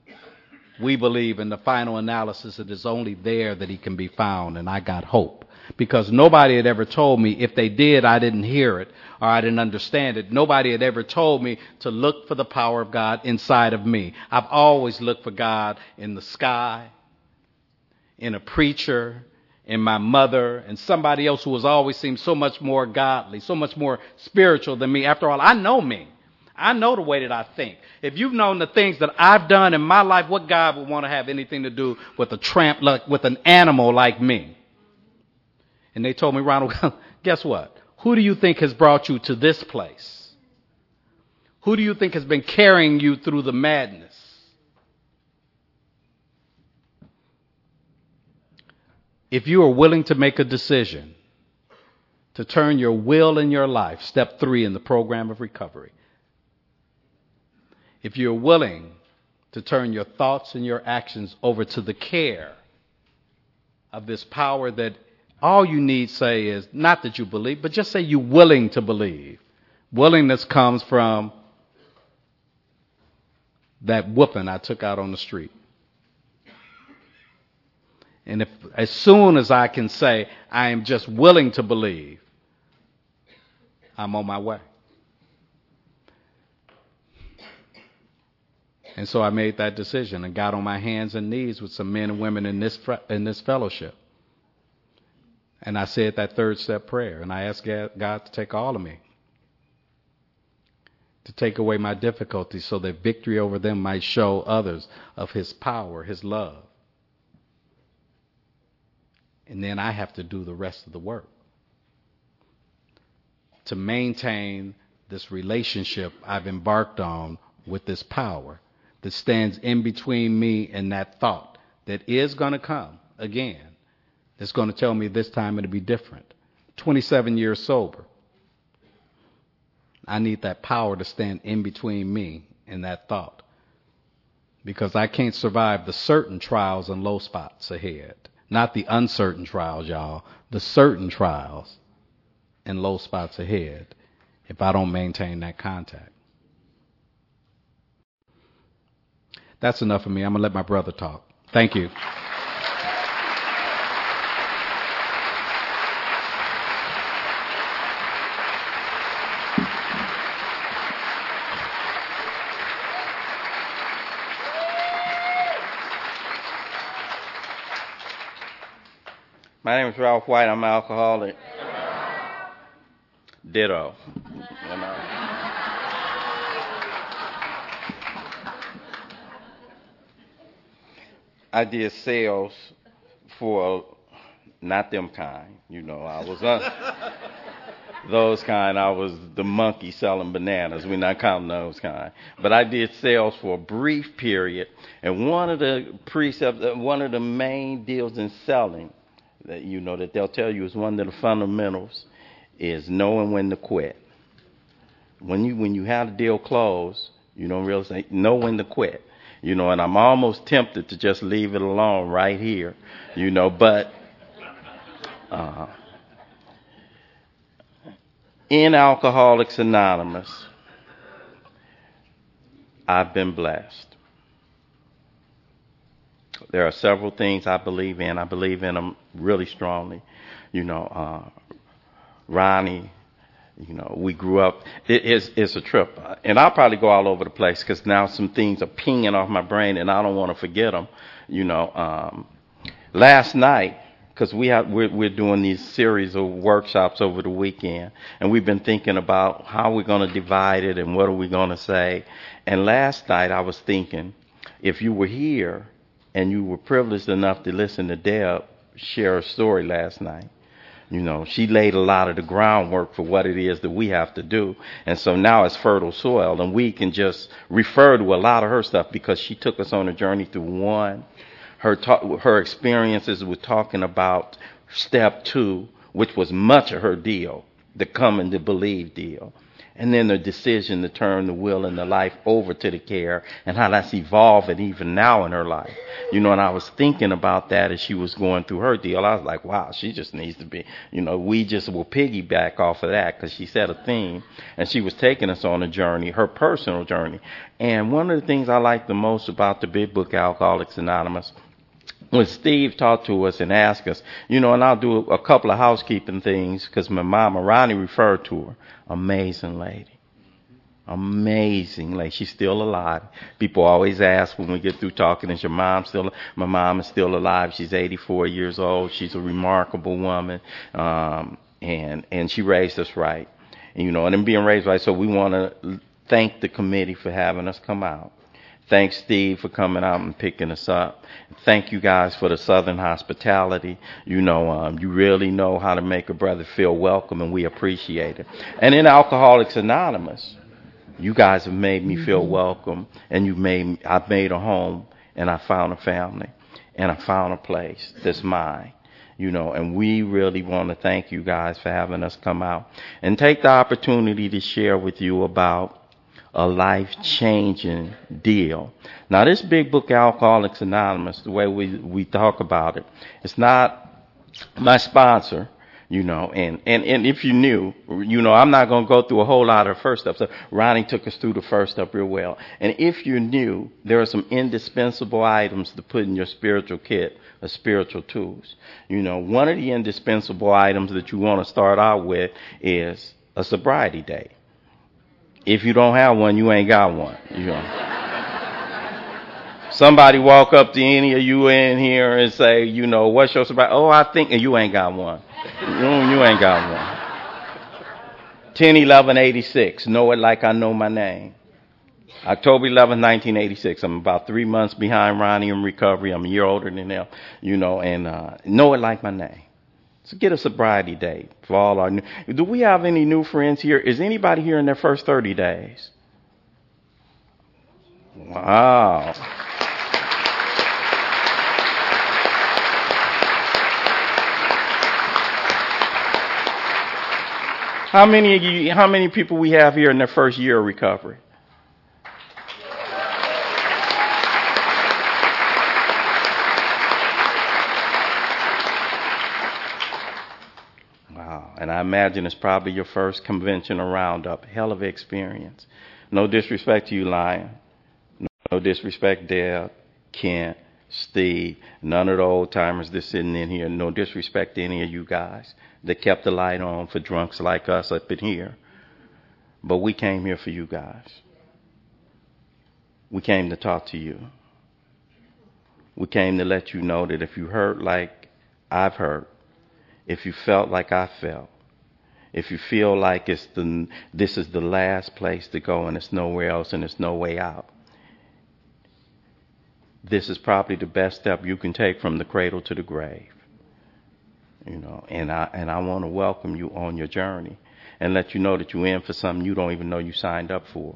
Speaker 1: we believe in the final analysis it is only there that he can be found, and I got hope. Because nobody had ever told me, if they did, I didn't hear it or I didn't understand it. Nobody had ever told me to look for the power of God inside of me. I've always looked for God in the sky, in a preacher, in my mother, and somebody else who has always seemed so much more godly, so much more spiritual than me. After all, I know me. I know the way that I think. If you've known the things that I've done in my life, what God would want to have anything to do with a tramp, like with an animal like me? And they told me, Ronald, guess what? Who do you think has brought you to this place? Who do you think has been carrying you through the madness? If you are willing to make a decision to turn your will and your life, step 3 in the program of recovery, if you're willing to turn your thoughts and your actions over to the care of this power that all you need say is not that you believe, but just say you're willing to believe. Willingness comes from that whooping I took out on the street. And if as soon as I can say I am just willing to believe, I'm on my way. And so I made that decision and got on my hands and knees with some men and women in this fellowship. And I said that 3rd step prayer, and I asked God to take all of me, to take away my difficulties so that victory over them might show others of his power, his love. And then I have to do the rest of the work to maintain this relationship I've embarked on with this power that stands in between me and that thought that is going to come again. It's going to tell me this time it'll be different. 27 years sober. I need that power to stand in between me and that thought, because I can't survive the certain trials and low spots ahead. Not the uncertain trials, y'all. The certain trials and low spots ahead if I don't maintain that contact. That's enough for me. I'm going to let my brother talk. Thank you.
Speaker 2: My name is Ralph White. I'm an alcoholic. Ditto. I did sales for not them kind. I was those kind. I was the monkey selling bananas. We're not counting those kind. But I did sales for a brief period. And one of the main deals in selling that they'll tell you is one of the fundamentals is knowing when to quit. When you have the deal closed, you don't really know when to quit. And I'm almost tempted to just leave it alone right here, but in Alcoholics Anonymous, I've been blessed. There are several things I believe in. I believe in them really strongly. Ronnie, we grew up. It's a trip. And I'll probably go all over the place because now some things are pinging off my brain and I don't want to forget them. Last night, because we're doing these series of workshops over the weekend, and we've been thinking about how we're going to divide it and what are we going to say. And last night I was thinking, if you were here and you were privileged enough to listen to Deb share her story last night, she laid a lot of the groundwork for what it is that we have to do. And so now it's fertile soil, and we can just refer to a lot of her stuff because she took us on a journey through her experiences with talking about step 2, which was much of her deal, the coming to believe deal. And then the decision to turn the will and the life over to the care and how that's evolving even now in her life. And I was thinking about that as she was going through her deal. I was like, wow, she just needs to be, we just will piggyback off of that because she set a theme and she was taking us on a journey, her personal journey. And one of the things I like the most about the big book Alcoholics Anonymous, when Steve talked to us and asked us, and I'll do a couple of housekeeping things because my mama, Ronnie, referred to her. Amazing lady. Amazing lady. She's still alive. People always ask when we get through talking, is your mom still alive? My mom is still alive. She's 84 years old. She's a remarkable woman. And she raised us right. And in being raised right, so we want to thank the committee for having us come out. Thanks, Steve, for coming out and picking us up. Thank you guys for the Southern hospitality. You really know how to make a brother feel welcome, and we appreciate it. And in Alcoholics Anonymous, you guys have made me feel welcome, and I've made a home, and I found a family, and I found a place that's mine. And we really want to thank you guys for having us come out and take the opportunity to share with you about a life-changing deal. Now, this big book, Alcoholics Anonymous, the way we talk about it, it's not my sponsor, and if you knew, I'm not going to go through a whole lot of the first stuff. So Ronnie took us through the first stuff real well. And if you knew, there are some indispensable items to put in your spiritual kit, or spiritual tools. One of the indispensable items that you want to start out with is a sobriety date. If you don't have one, you ain't got one. Somebody walk up to any of you in here and say, what's your sobriety? Oh, I think, and you ain't got one. You ain't got one. 10/11/86. Know it like I know my name. October 11th, 1986. I'm about 3 months behind Ronnie in recovery. I'm a year older than him, and know it like my name. So get a sobriety date for all our new. Do we have any new friends here? Is anybody here in their first 30 days? Wow. How many people we have here in their first year of recovery? And I imagine it's probably your first convention or roundup. Hell of an experience. No disrespect to you, Lion. No No disrespect, Deb, Kent, Steve, none of the old timers that's sitting in here. No disrespect to any of you guys that kept the light on for drunks like us up in here. But we came here for you guys. We came to talk to you. We came to let you know that if you hurt like I've hurt, if you felt like I felt, if you feel like this is the last place to go and it's nowhere else and it's no way out, this is probably the best step you can take from the cradle to the grave. And I want to welcome you on your journey and let you know that you're in for something you don't even know you signed up for.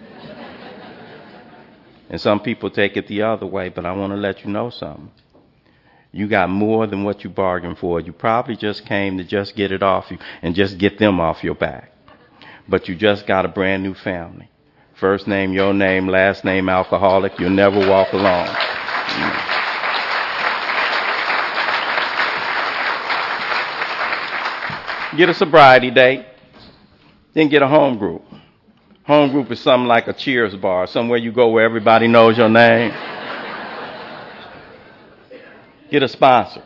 Speaker 2: And some people take it the other way, but I want to let you know something. You got more than what you bargained for. You probably just came to just get it off you and just get them off your back. But you just got a brand new family. First name, your name, last name, alcoholic. You'll never walk alone. Get a sobriety date, then get a home group. Home group is something like a Cheers bar, somewhere you go where everybody knows your name. Get a sponsor.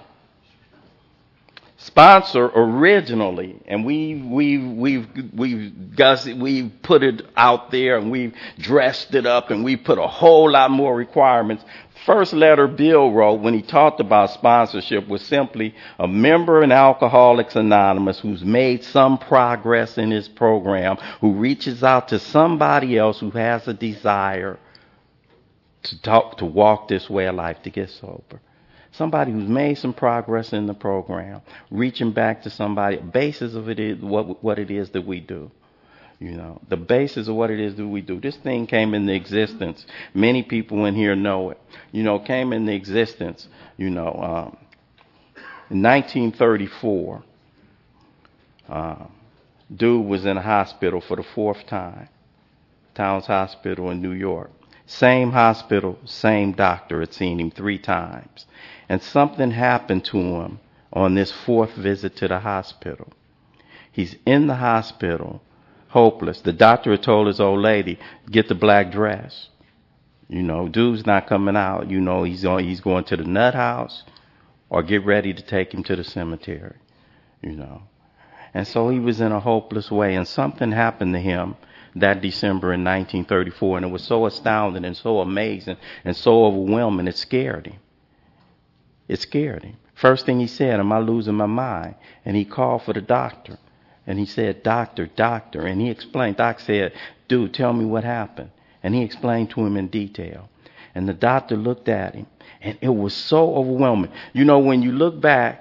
Speaker 2: Sponsor originally, and we've put it out there and we've dressed it up and we put a whole lot more requirements. First letter Bill wrote when he talked about sponsorship was simply a member in Alcoholics Anonymous who's made some progress in his program, who reaches out to somebody else who has a desire to walk this way of life, to get sober. Somebody who's made some progress in the program, reaching back to somebody. Basis of it is what it is that we do. The basis of what it is that we do. This thing came into existence. Many people in here know it. Came into existence, in 1934. Dude was in a hospital for the fourth time. Towns Hospital in New York. Same hospital, same doctor had seen him 3 times. And something happened to him on this 4th visit to the hospital. He's in the hospital, hopeless. The doctor had told his old lady, get the black dress. Dude's not coming out. He's going to the nut house or get ready to take him to the cemetery. And so he was in a hopeless way, and something happened to him that December in 1934, and it was so astounding and so amazing and so overwhelming, it scared him. It scared him. First thing he said, am I losing my mind? And he called for the doctor. And he said, doctor. And he explained. Doc said, dude, tell me what happened. And he explained to him in detail. And the doctor looked at him. And it was so overwhelming. When you look back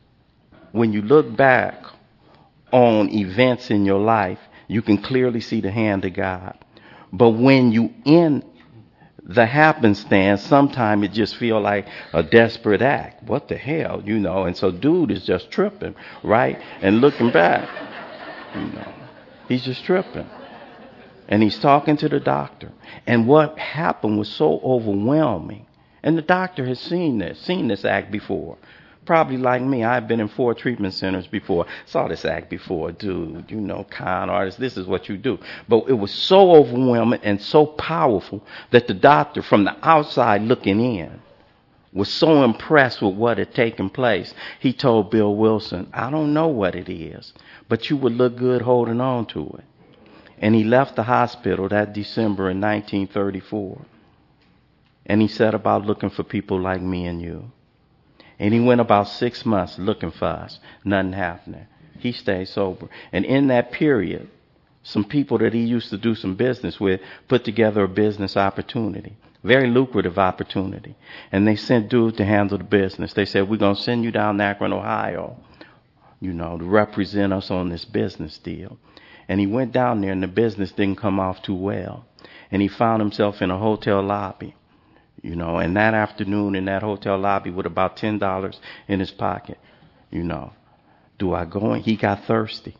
Speaker 2: on events in your life, you can clearly see the hand of God. But when you in the happenstance, sometimes it just feel like a desperate act. What the hell, And so dude is just tripping, right? And looking back, he's just tripping. And he's talking to the doctor. And what happened was so overwhelming. And the doctor has seen this act before. Probably like me, I've been in 4 treatment centers before. Saw this act before, dude. Con artist, this is what you do. But it was so overwhelming and so powerful that the doctor, from the outside looking in, was so impressed with what had taken place. He told Bill Wilson, I don't know what it is, but you would look good holding on to it. And he left the hospital that December in 1934. And he set about looking for people like me and you. And he went about 6 months looking for us. Nothing happening. He stayed sober. And in that period, some people that he used to do some business with put together a business opportunity. Very lucrative opportunity. And they sent dude to handle the business. They said, we're going to send you down to Akron, Ohio, to represent us on this business deal. And he went down there and the business didn't come off too well. And he found himself in a hotel lobby. And that afternoon in that hotel lobby with about $10 in his pocket, do I go in? He got thirsty.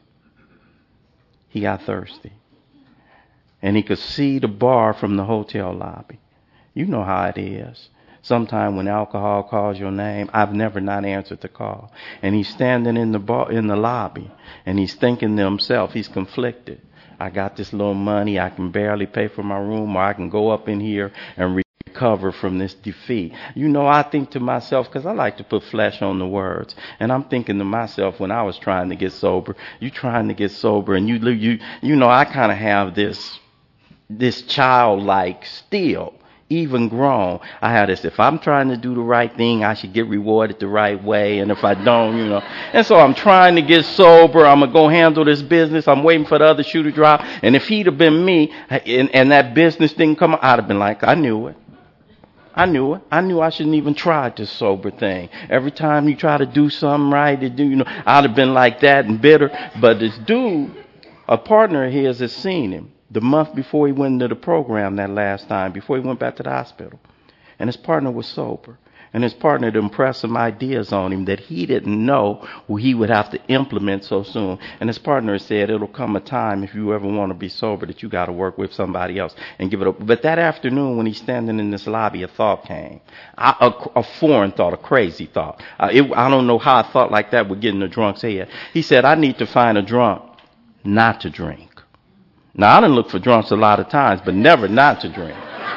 Speaker 2: And he could see the bar from the hotel lobby. You know how it is. Sometime when alcohol calls your name, I've never not answered the call. And he's standing in the lobby, and he's thinking to himself, he's conflicted. I got this little money. I can barely pay for my room, or I can go up in here and recover from this defeat. I think to myself, because I like to put flesh on the words, and I'm thinking to myself when I was trying to get sober, you trying to get sober, and I kind of have this childlike still. Even grown, I had this, if I'm trying to do the right thing, I should get rewarded the right way. And if I don't, And so I'm trying to get sober. I'm going to go handle this business. I'm waiting for the other shoe to drop. And if he'd have been me and that business didn't come, I'd have been like, I knew it. I knew I shouldn't even try this sober thing. Every time you try to do something right, I'd have been like that and bitter. But this dude, a partner of his, has seen him. The month before he went into the program that last time, before he went back to the hospital. And his partner was sober. And his partner had impressed some ideas on him that he didn't know he would have to implement so soon. And his partner said, it'll come a time if you ever want to be sober that you got to work with somebody else and give it up. But that afternoon when he's standing in this lobby, a thought came. A foreign thought, a crazy thought. I don't know how a thought like that would get in a drunk's head. He said, I need to find a drunk not to drink. Now, I done looked for drunks a lot of times, but never not to drink.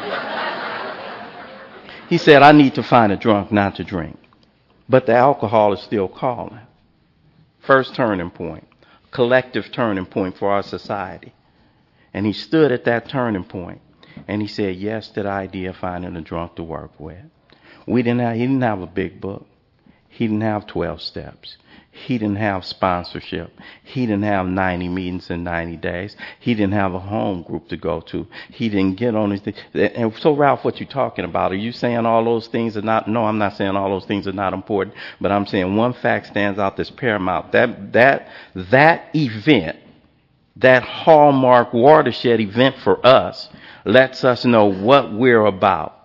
Speaker 2: He said, I need to find a drunk not to drink. But the alcohol is still calling. First turning point, collective turning point for our society. And he stood at that turning point, and he said yes to the idea of finding a drunk to work with. He didn't have a big book. He didn't have 12 steps. He didn't have sponsorship. He didn't have 90 meetings in 90 days. He didn't have a home group to go to. He didn't get on his thing. And so, Ralph, what you talking about? Are you saying all those things are not? No, I'm not saying all those things are not important. But I'm saying one fact stands out that's paramount. That event, that hallmark watershed event for us, lets us know what we're about.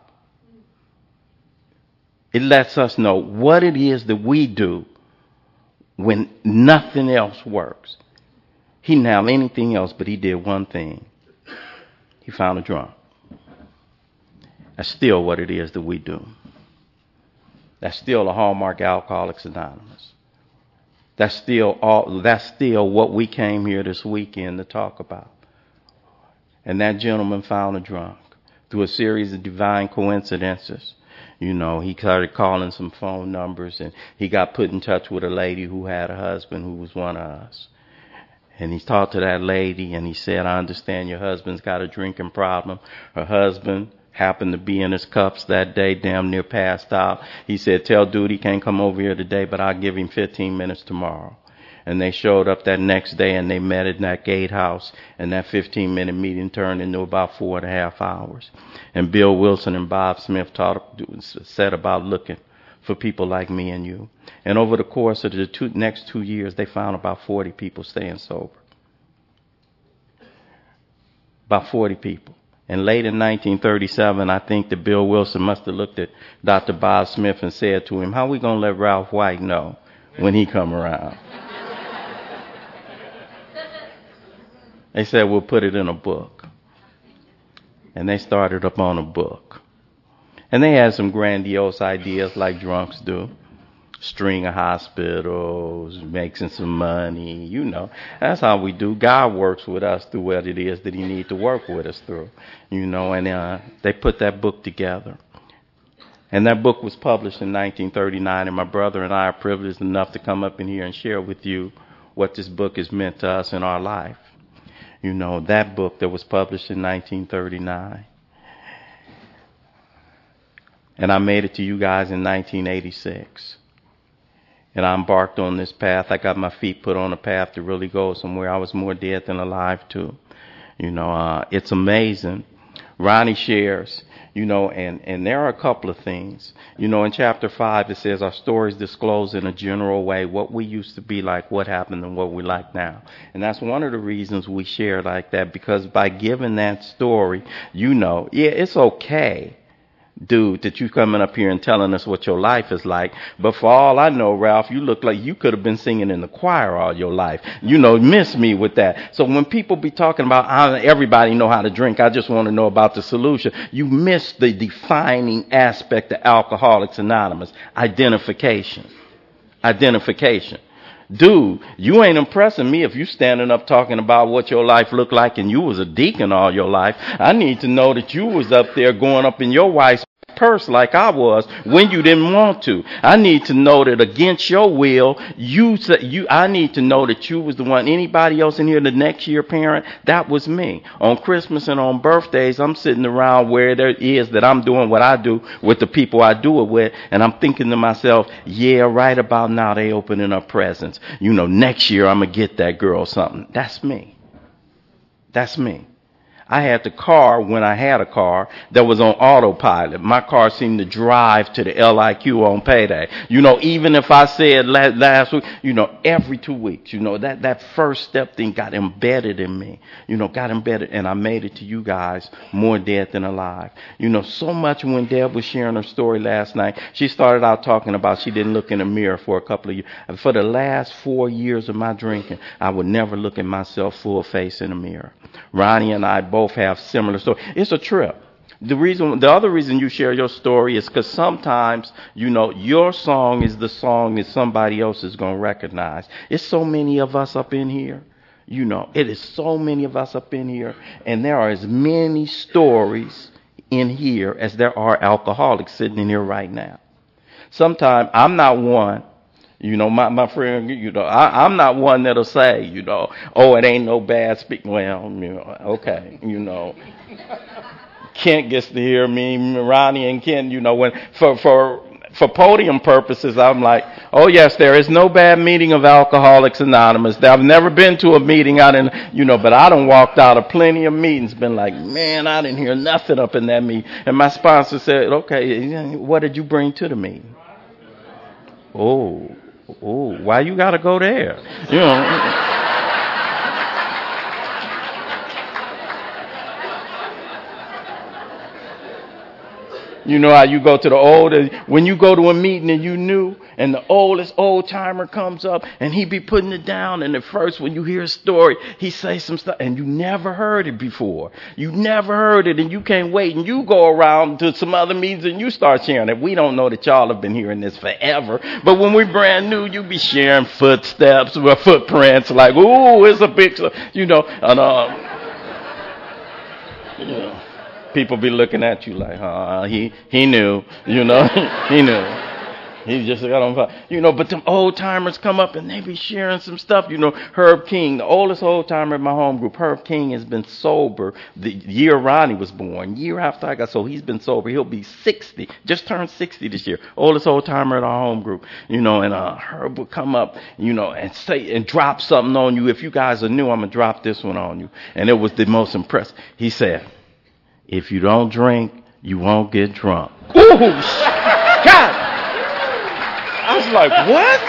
Speaker 2: It lets us know what it is that we do when nothing else works. He didn't have anything else, but he did one thing. He found a drunk. That's still what it is that we do. That's still a hallmark Alcoholics Anonymous. That's still what we came here this weekend to talk about. And that gentleman found a drunk through a series of divine coincidences. He started calling some phone numbers, and he got put in touch with a lady who had a husband who was one of us. And he talked to that lady, and he said, I understand your husband's got a drinking problem. Her husband happened to be in his cups that day, damn near passed out. He said, tell dude he can't come over here today, but I'll give him 15 minutes tomorrow. And they showed up that next day, and they met in that gatehouse, and that 15-minute meeting turned into about 4.5 hours. And Bill Wilson and Bob Smith said about looking for people like me and you. And over the course of the next 2 years, they found about 40 people staying sober. About 40 people. And late in 1937, I think that Bill Wilson must have looked at Dr. Bob Smith and said to him, how we going to let Ralph White know when he come around? They said, we'll put it in a book. And they started up on a book. And they had some grandiose ideas like drunks do. String of hospitals, making some money, That's how we do. God works with us through what it is that he needs to work with us through, And they put that book together. And that book was published in 1939, and my brother and I are privileged enough to come up in here and share with you what this book has meant to us in our life. That book that was published in 1939. And I made it to you guys in 1986. And I embarked on this path. I got my feet put on a path to really go somewhere. I was more dead than alive, too. It's amazing. Ronnie shares, and there are a couple of things. In chapter 5, it says our stories disclose in a general way what we used to be like, what happened, and what we like now. And that's one of the reasons we share like that, because by giving that story, it's okay, dude, that you coming up here and telling us what your life is like. But for all I know, Ralph, you look like you could have been singing in the choir all your life. Miss me with that. So when people be talking about how everybody know how to drink, I just want to know about the solution. You miss the defining aspect of Alcoholics Anonymous. Identification. dude, you ain't impressing me if you standing up talking about what your life looked like and you was a deacon all your life. I need to know that you was up there going up in your wife's purse like I was when you didn't want to. I need to know that against your will, I need to know that you was the one. Anybody else in here the next year parent? That was me. On Christmas and on birthdays, I'm sitting around where there is that I'm doing what I do with the people I do it with, and I'm thinking to myself, yeah, right about now they opening up presents. Next year I'm gonna get that girl something. That's me. That's me. I had the car when I had a car that was on autopilot. My car seemed to drive to the LIQ on payday. Even if I said last week, every 2 weeks, that first step thing got embedded in me, and I made it to you guys more dead than alive. So much when Deb was sharing her story last night, she started out talking about she didn't look in the mirror for a couple of years. For the last 4 years of my drinking, I would never look at myself full face in the mirror. Ronnie and I both have similar stories. It's a trip. The other reason you share your story is because sometimes, your song is the song that somebody else is going to recognize. It's so many of us up in here. It is so many of us up in here. And there are as many stories in here as there are alcoholics sitting in here right now. Sometimes I'm not one. My friend, I'm not one that'll say, oh, it ain't no bad speak. Well, okay, Kent gets to hear me, Ronnie and Kent, when for podium purposes, I'm like, oh yes, there is no bad meeting of Alcoholics Anonymous. I've never been to a meeting but I done walked out of plenty of meetings, been like, man, I didn't hear nothing up in that meeting. And my sponsor said, okay, what did you bring to the meeting? Oh, why you gotta go there? You know how you go to when you go to a meeting and you knew, and the oldest old timer comes up and he be putting it down, and at first when you hear a story, he say some stuff and you never heard it before. You never heard it, and you can't wait, and you go around to some other meetings and you start sharing it. We don't know that y'all have been hearing this forever, but when we're brand new, you be sharing footsteps or footprints, like, ooh, it's a big, people be looking at you like, he knew, he knew. He just got on fire. But them old timers come up and they be sharing some stuff. Herb King, the oldest old timer in my home group, Herb King has been sober the year Ronnie was born. Year after I got so he's been sober. He'll be 60, just turned 60 this year. Oldest old timer in our home group. And Herb would come up, and say and drop something on you. If you guys are new, I'm gonna drop this one on you. And it was the most impressive. He said, if you don't drink, you won't get drunk. Ooh, God! I was like, what?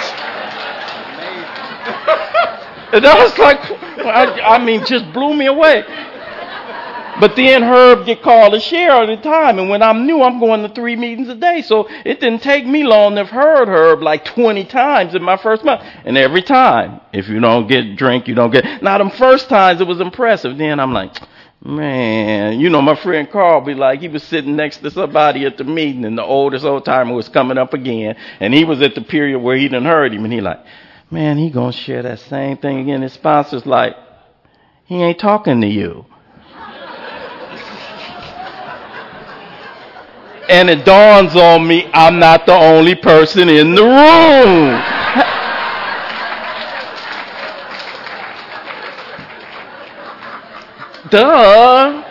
Speaker 2: And I was like, just blew me away. But then Herb get called to share all the time. And when I'm new, I'm going to 3 meetings a day. So it didn't take me long to have heard Herb like 20 times in my first month. And every time, if you don't get drink, you don't get. Now, them first times, it was impressive. Then I'm like, man, my friend Carl be like, he was sitting next to somebody at the meeting, and the oldest old timer was coming up again, and he was at the period where he done heard him, and he like, man, he gonna share that same thing again. His sponsor's like, he ain't talking to you. And it dawns on me, I'm not the only person in the room. Duh.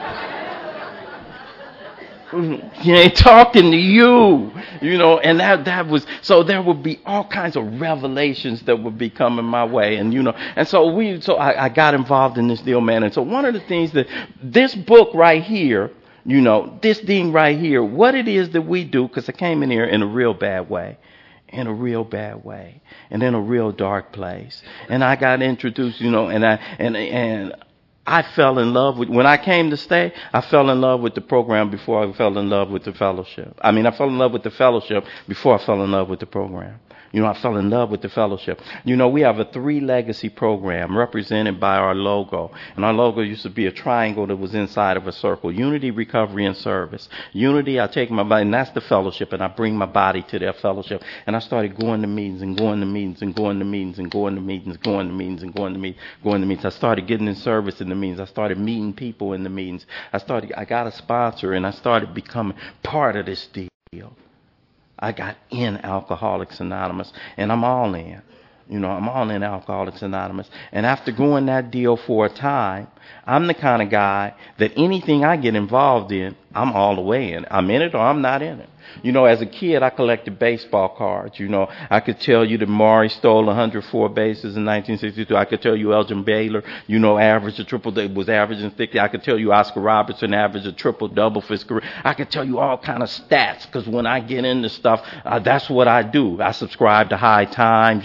Speaker 2: He ain't talking to you, and that was, so there would be all kinds of revelations that would be coming my way. And, and so I got involved in this deal, man. And so one of the things that this book right here, this thing right here, what it is that we do, because I came in here in a real bad way. And in a real dark place. And I got introduced, and I fell in love with, when I came to stay, I fell in love with the program before I fell in love with the fellowship. I fell in love with the fellowship before I fell in love with the program. I fell in love with the fellowship. We have a 3 legacy program represented by our logo. And our logo used to be a triangle that was inside of a circle. Unity, recovery, and service. Unity, I take my body, and that's the fellowship, and I bring my body to their fellowship. And I started going to meetings and going to meetings and going to meetings and going to meetings, going to meetings and going to meetings. I started getting in service in the meetings. I started meeting people in the meetings. I got a sponsor, and I started becoming part of this deal. I got in Alcoholics Anonymous, and I'm all in. I'm all in Alcoholics Anonymous. And after going that deal for a time, I'm the kind of guy that anything I get involved in, I'm all the way in. I'm in it or I'm not in it. As a kid, I collected baseball cards. I could tell you that Maury stole 104 bases in 1962. I could tell you Elgin Baylor, averaged a triple, was averaging 50. I could tell you Oscar Robertson averaged a triple-double for his career. I could tell you all kind of stats, because when I get into stuff, that's what I do. I subscribe to High Times,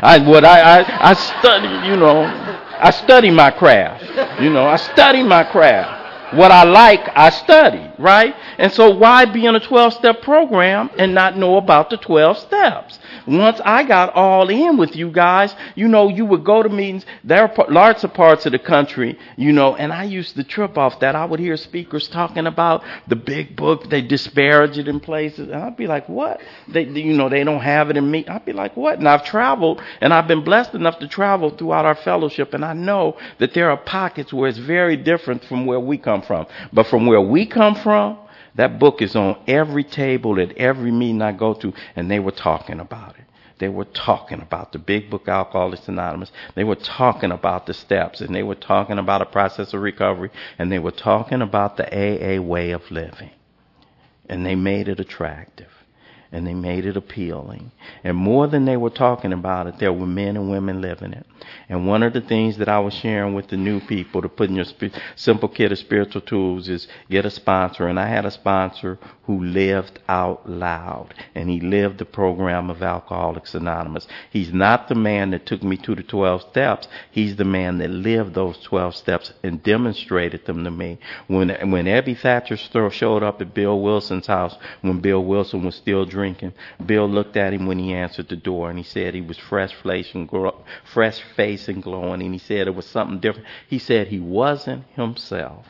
Speaker 2: I study, I study my craft. I study my craft. What I like, I study, right? And so why be in a 12-step program and not know about the 12 steps? Once I got all in with you guys, you would go to meetings. There are large parts of the country, and I used to trip off that. I would hear speakers talking about the big book. They disparage it in places. And I'd be like, what? They don't have it in me. I'd be like, what? And I've traveled, and I've been blessed enough to travel throughout our fellowship, and I know that there are pockets where it's very different from where we come from. But from where we come from, that book is on every table at every meeting I go to, and they were talking about it. They were talking about the big book, Alcoholics Anonymous. They were talking about the steps, and they were talking about a process of recovery, and they were talking about the AA way of living. And they made it attractive, and they made it appealing. And more than they were talking about it, there were men and women living it. And one of the things that I was sharing with the new people to put in your simple kit of spiritual tools is get a sponsor. And I had a sponsor who lived out loud, and he lived the program of Alcoholics Anonymous. He's not the man that took me to the 12 steps. He's the man that lived those 12 steps and demonstrated them to me. When Ebby Thatcher showed up at Bill Wilson's house, when Bill Wilson was still drinking, Bill looked at him when he answered the door, and he said he was fresh face and glowing, and he said it was something different. He said he wasn't himself.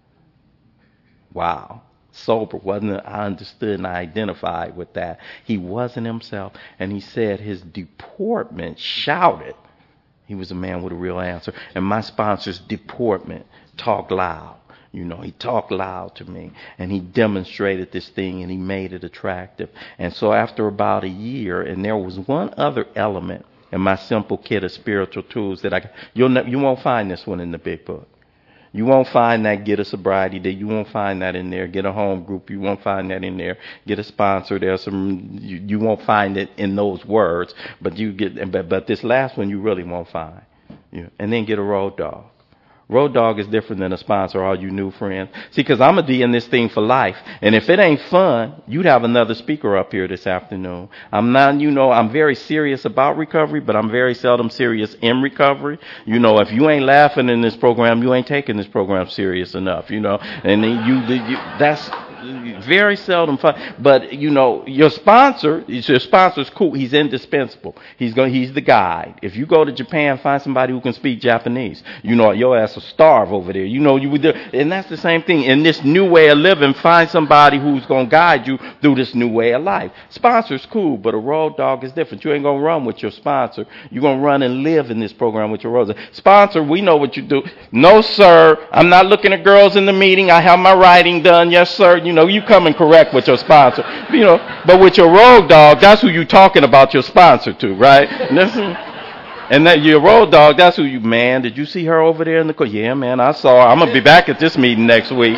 Speaker 2: Wow. Sober, wasn't it? I understood and I identified with that. He wasn't himself, and he said his deportment shouted. He was a man with a real answer. And my sponsor's deportment talked loud. He talked loud to me, and he demonstrated this thing, and he made it attractive. And so after about a year, and there was one other element in my simple kit of spiritual tools that you won't find this one in the big book. You won't find that get a sobriety day. You won't find that in there. Get a home group. You won't find that in there. Get a sponsor. There's some. You won't find it in those words. But But this last one you really won't find. And then get a road dog. Road dog is different than a sponsor, all you new friends. See, because I'm going to be in this thing for life. And if it ain't fun, you'd have another speaker up here this afternoon. I'm not, I'm very serious about recovery, but I'm very seldom serious in recovery. If you ain't laughing in this program, you ain't taking this program serious enough, And then that's very seldom fun. But, your sponsor's cool. He's indispensable. He's the guide. If you go to Japan, find somebody who can speak Japanese. Your ass will starve over there. You would do. And that's the same thing. In this new way of living, find somebody who's going to guide you through this new way of life. Sponsor's cool, but a road dog is different. You ain't going to run with your sponsor. You're going to run and live in this program with your road dog. Sponsor, we know what you do. No, sir. I'm not looking at girls in the meeting. I have my writing done. Yes, sir. You coming correct with your sponsor. But with your road dog, that's who you talking about your sponsor to, right? And that your road dog, that's who you, man, did you see her over there in the car? Yeah, man, I saw her. I'm going to be back at this meeting next week.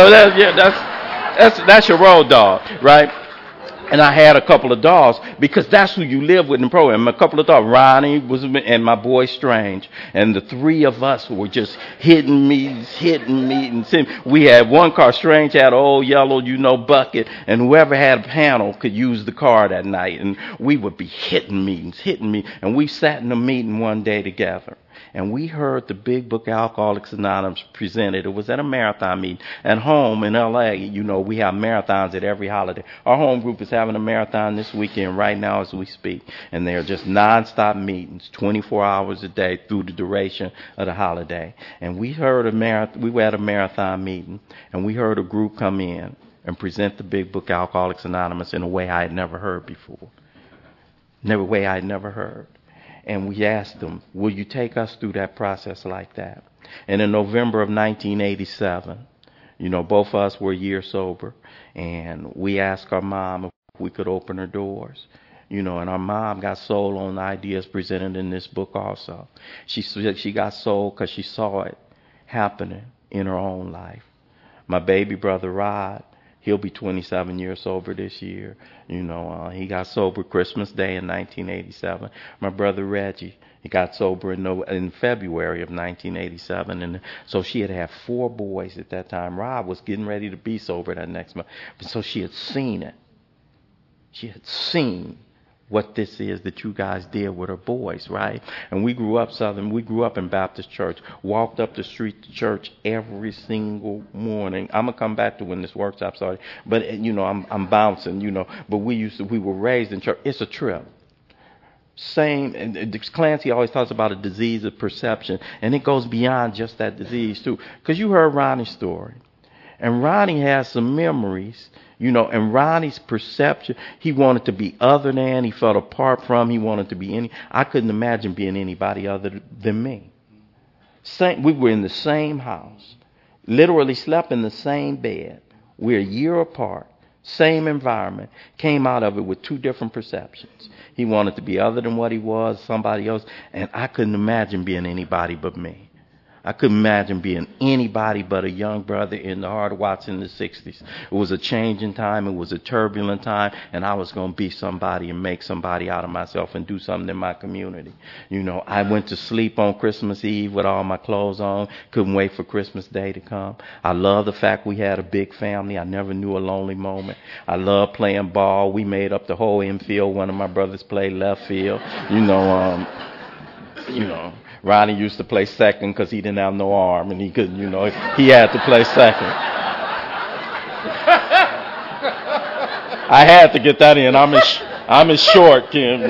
Speaker 2: That's your road dog, right? And I had a couple of dogs because that's who you live with in the program. A couple of dogs. Ronnie was and my boy Strange. And the three of us were just hitting meetings. And we had one car. Strange had an old yellow, bucket. And whoever had a panel could use the car that night. And we would be hitting meetings. And we sat in a meeting one day together. And we heard the Big Book Alcoholics Anonymous presented. It was at a marathon meeting. At home in L.A., we have marathons at every holiday. Our home group is having a marathon this weekend right now as we speak. And they're just nonstop meetings, 24 hours a day through the duration of the holiday. And we were at a marathon meeting, and we heard a group come in and present the Big Book Alcoholics Anonymous in a way I had never heard before. In a way I had never heard. And we asked them, will you take us through that process like that? And in November of 1987, both of us were a year sober, and we asked our mom if we could open her doors. And our mom got sold on the ideas presented in this book also. She got sold because she saw it happening in her own life. My baby brother Rod, he'll be 27 years sober this year. He got sober Christmas Day in 1987. My brother Reggie, he got sober in February of 1987. And so she had 4 boys at that time. Rob was getting ready to be sober that next month. So she had seen it. She had seen what this is that you guys did with her boys, right? And we grew up Southern. We grew up in Baptist church, walked up the street to church every single morning. I'm going to come back to when this workshop started. But, I'm bouncing, But we were raised in church. It's a trip. Same, and Clancy always talks about a disease of perception. And it goes beyond just that disease, too. Because you heard Ronnie's story. And Ronnie has some memories, and Ronnie's perception, he wanted to be other than, he felt apart from, he wanted to be I couldn't imagine being anybody other than me. We were in the same house, literally slept in the same bed. We're a year apart, same environment, came out of it with 2 different perceptions. He wanted to be other than what he was, somebody else, and I couldn't imagine being anybody but me. I couldn't imagine being anybody but a young brother in the heart of Watts in the 60s. It was a changing time. It was a turbulent time. And I was going to be somebody and make somebody out of myself and do something in my community. I went to sleep on Christmas Eve with all my clothes on. Couldn't wait for Christmas Day to come. I love the fact we had a big family. I never knew a lonely moment. I love playing ball. We made up the whole infield. One of my brothers played left field. Ronnie used to play second because he didn't have no arm and he couldn't, he had to play second. I had to get that in. I'm as short, Ken,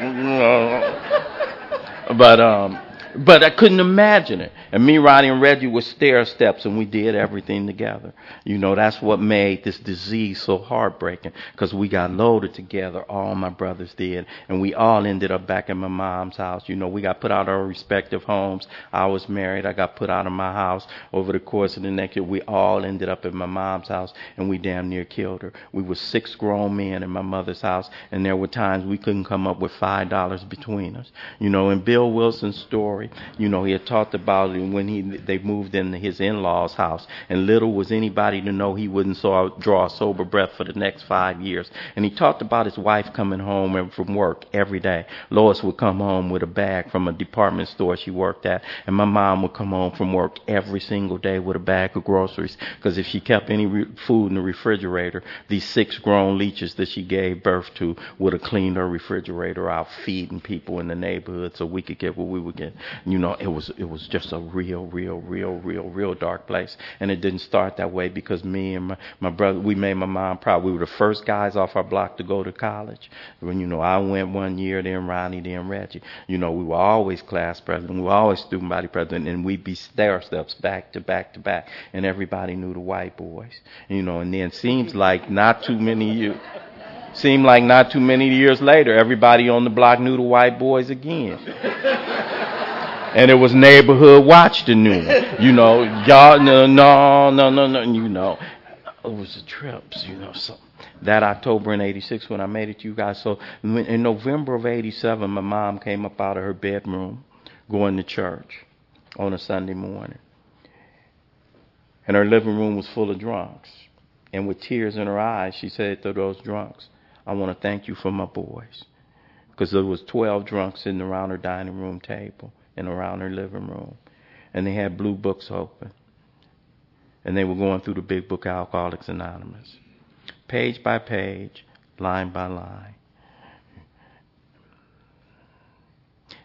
Speaker 2: but I couldn't imagine it. And me, Ronnie, and Reggie were stair steps, and we did everything together. That's what made this disease so heartbreaking, because we got loaded together, all my brothers did, and we all ended up back in my mom's house. We got put out of our respective homes. I was married. I got put out of my house over the course of the next year. We all ended up in my mom's house, and we damn near killed her. We were 6 grown men in my mother's house, and there were times we couldn't come up with $5 between us. In Bill Wilson's story, he had talked about it when they moved into his in-laws' house, and little was anybody to know he wouldn't draw a sober breath for the next 5 years. And he talked about his wife coming home from work every day. Lois would come home with a bag from a department store she worked at, and my mom would come home from work every single day with a bag of groceries, because if she kept any food in the refrigerator, these 6 grown leeches that she gave birth to would have cleaned her refrigerator out, feeding people in the neighborhood so we could get what we would get. It was just a real dark place. And it didn't start that way because me and my brother, we made my mom proud. We were the first guys off our block to go to college. When, I went one year, then Ronnie, then Reggie. We were always class president. We were always student body president. And we'd be stair steps back to back to back. And everybody knew the white boys. And then seems like not too many years later, everybody on the block knew the white boys again. And it was neighborhood watch the new one. Y'all, no. It was the trips, So that October in 86 when I made it to you guys. So in November of 87, my mom came up out of her bedroom going to church on a Sunday morning. And her living room was full of drunks. And with tears in her eyes, she said to those drunks, I want to thank you for my boys. Because there was 12 drunks sitting around her dining room table and around her living room. And they had blue books open. And they were going through the Big Book Alcoholics Anonymous. Page by page, line by line.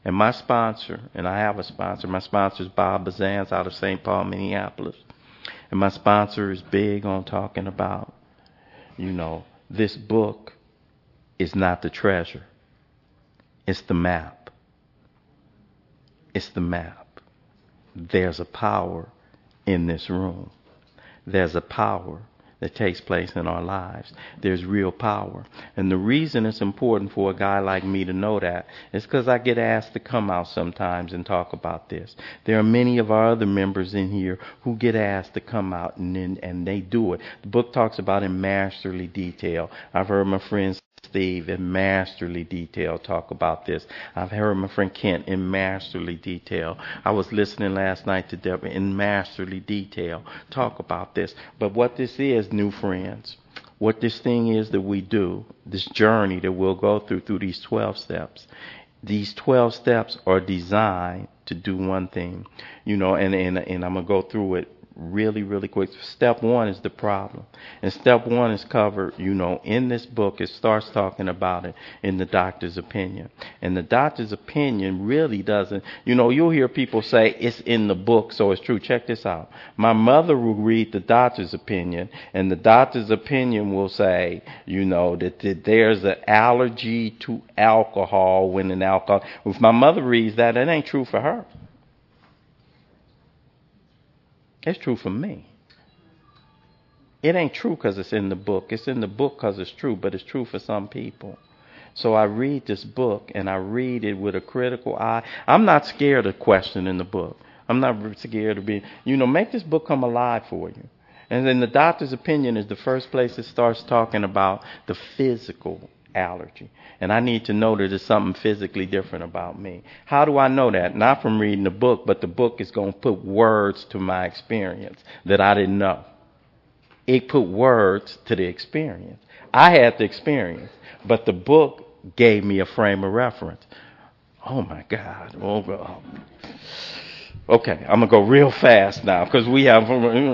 Speaker 2: And my sponsor, and I have a sponsor, my sponsor is Bob Bazans out of St. Paul, Minneapolis. And my sponsor is big on talking about, this book is not the treasure. It's the map. It's the map. There's a power in this room. There's a power that takes place in our lives. There's real power. And the reason it's important for a guy like me to know that is because I get asked to come out sometimes and talk about this. There are many of our other members in here who get asked to come out and they do it. The book talks about in masterly detail. I've heard my friends Steve in masterly detail talk about this. I've heard my friend Kent in masterly detail. I was listening last night to Deborah in masterly detail talk about this. But what this is, new friends, what this thing is that we do, this journey that we'll go through these 12 steps, these 12 steps are designed to do one thing, and I'm going to go through it really, really quick. Step one is the problem. And step one is covered, in this book. It starts talking about it in the doctor's opinion. And the doctor's opinion really doesn't, you'll hear people say it's in the book, so it's true. Check this out. My mother will read the doctor's opinion, and the doctor's opinion will say, that there's an allergy to alcohol when an alcohol. If my mother reads that, it ain't true for her. It's true for me. It ain't true because it's in the book. It's in the book because it's true, but it's true for some people. So I read this book, and I read it with a critical eye. I'm not scared of questioning the book. I'm not scared of make this book come alive for you. And then the doctor's opinion is the first place it starts talking about the physical allergy. And I need to know that there's something physically different about me. How do I know that? Not from reading the book, but the book is going to put words to my experience that I didn't know. It put words to the experience. I had the experience, but the book gave me a frame of reference. Oh my God. Oh God. Okay, I'm going to go real fast now because we have,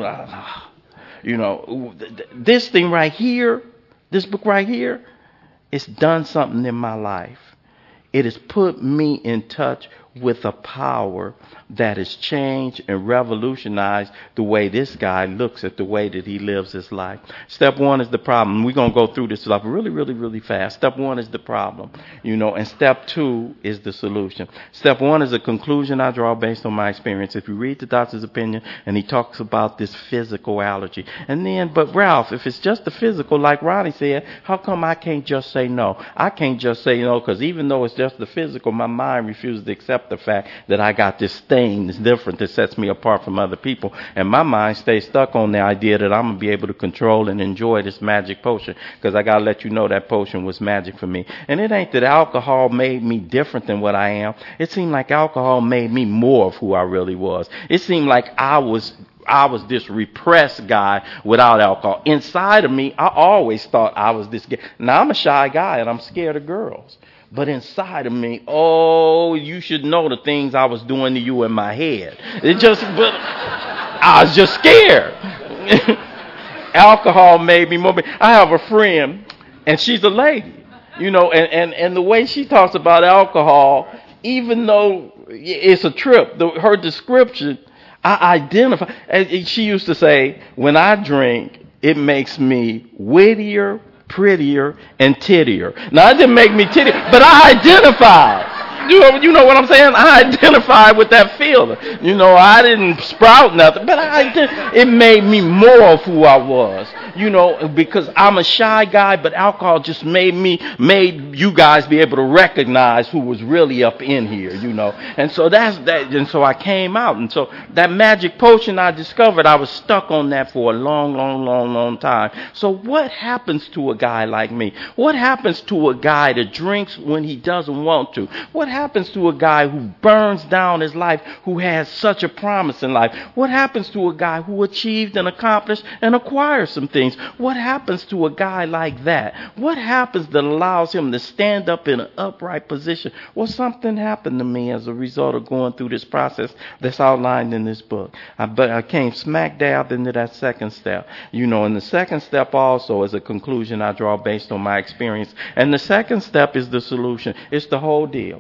Speaker 2: this thing right here, this book right here, it's done something in my life. It has put me in touch with a power that has changed and revolutionized the way this guy looks at the way that he lives his life. Step one is the problem. We're going to go through this stuff really, really, really fast. Step one is the problem, and step two is the solution. Step one is a conclusion I draw based on my experience. If you read the doctor's opinion and he talks about this physical allergy, but Ralph, if it's just the physical, like Ronnie said, how come I can't just say no? I can't just say no because even though it's just the physical, my mind refuses to accept the fact that I got this thing that's different that sets me apart from other people. And my mind stays stuck on the idea that I'm going to be able to control and enjoy this magic potion because I got to let you know that potion was magic for me. And it ain't that alcohol made me different than what I am. It seemed like alcohol made me more of who I really was. It seemed like I was this repressed guy without alcohol. Inside of me, I always thought I was this guy. Now, I'm a shy guy and I'm scared of girls. But inside of me, you should know the things I was doing to you in my head. But I was just scared. Alcohol made me more. I have a friend, and she's a lady, and the way she talks about alcohol, even though it's a trip, her description, I identify. She used to say, when I drink, it makes me wittier, prettier, and tittier. Now, it didn't make me titty, but I identified. You know what I'm saying? I identified with that feeling. I didn't sprout nothing, but it made me more of who I was. Because I'm a shy guy, but alcohol just made you guys be able to recognize who was really up in here, And so that's that. And so I came out. And so that magic potion I discovered, I was stuck on that for a long, long, long, long time. So what happens to a guy like me? What happens to a guy that drinks when he doesn't want to? What happens to a guy who burns down his life, who has such a promise in life? What happens to a guy who achieved and accomplished and acquired some things? What happens to a guy like that? What happens that allows him to stand up in an upright position? Well, something happened to me as a result of going through this process that's outlined in this book. But I came smack dab into that second step. And the second step also is a conclusion I draw based on my experience. And the second step is the solution. It's the whole deal.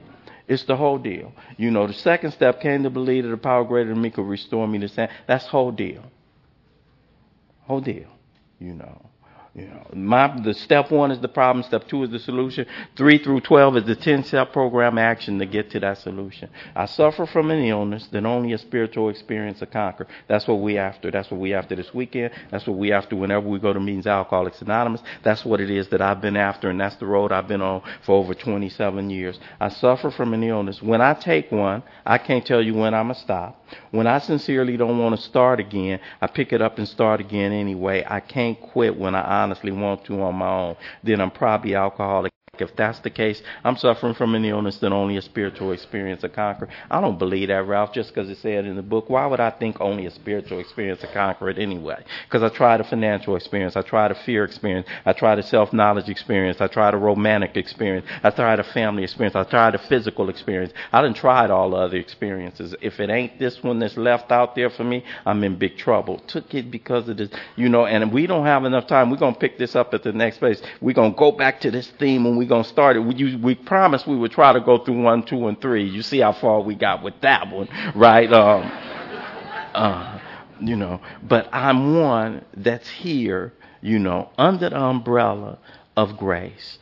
Speaker 2: It's the whole deal. You know, the second step, came to believe that the power greater than me could restore me to stand. That's whole deal. Whole deal. You know. The step 1 is the problem. Step 2 is the solution. 3 through 12 is the 10-step program action to get to that solution. I suffer from an illness that only a spiritual experience can conquer. That's what we after. That's what we after this weekend. That's what we after whenever we go to meetings, Alcoholics Anonymous. That's what it is that I've been after, and that's the road I've been on for over 27 years. I suffer from an illness. When I take one, I can't tell you when I'm going to stop. When I sincerely don't want to start again, I pick it up and start again anyway. I can't quit when I honestly want to on my own. Then I'm probably alcoholic. If that's the case, I'm suffering from an illness that only a spiritual experience can conquer. I don't believe that, Ralph, just because it said in the book. Why would I think only a spiritual experience can conquer it anyway? Because I tried a financial experience. I tried a fear experience. I tried a self-knowledge experience. I tried a romantic experience. I tried a family experience. I tried a physical experience. I done tried all the other experiences. If it ain't this one that's left out there for me, I'm in big trouble. Took it because of this, and we don't have enough time. We're going to pick this up at the next place. We're going to go back to this theme when we going to start it. We promised we would try to go through 1, 2, and 3. You see how far we got with that one, right? But I'm one that's here, under the umbrella of grace,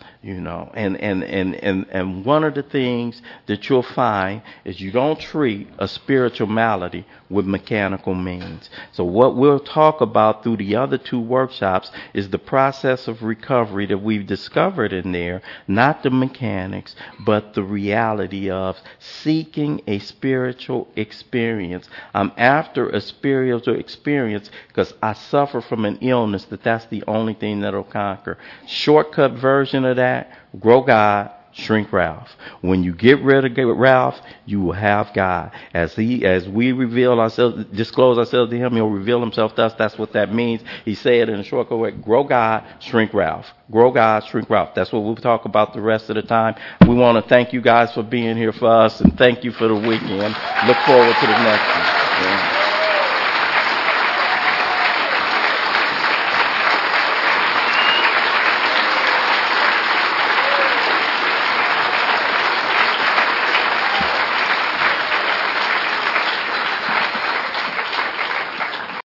Speaker 2: and one of the things that you'll find is you don't treat a spiritual malady with mechanical means. So what we'll talk about through the other 2 workshops is the process of recovery that we've discovered in there, not the mechanics, but the reality of seeking a spiritual experience. I'm after a spiritual experience because I suffer from an illness that's the only thing that'll conquer. Shortcut version of that, grow God, shrink Ralph. When you get rid of Ralph, you will have God. As we reveal ourselves, disclose ourselves to him, he'll reveal himself to us. That's what that means. He said in a shortcut way, grow God, shrink Ralph. Grow God, shrink Ralph. That's what we'll talk about the rest of the time. We want to thank you guys for being here for us, and thank you for the weekend. Look forward to the next one. Yeah.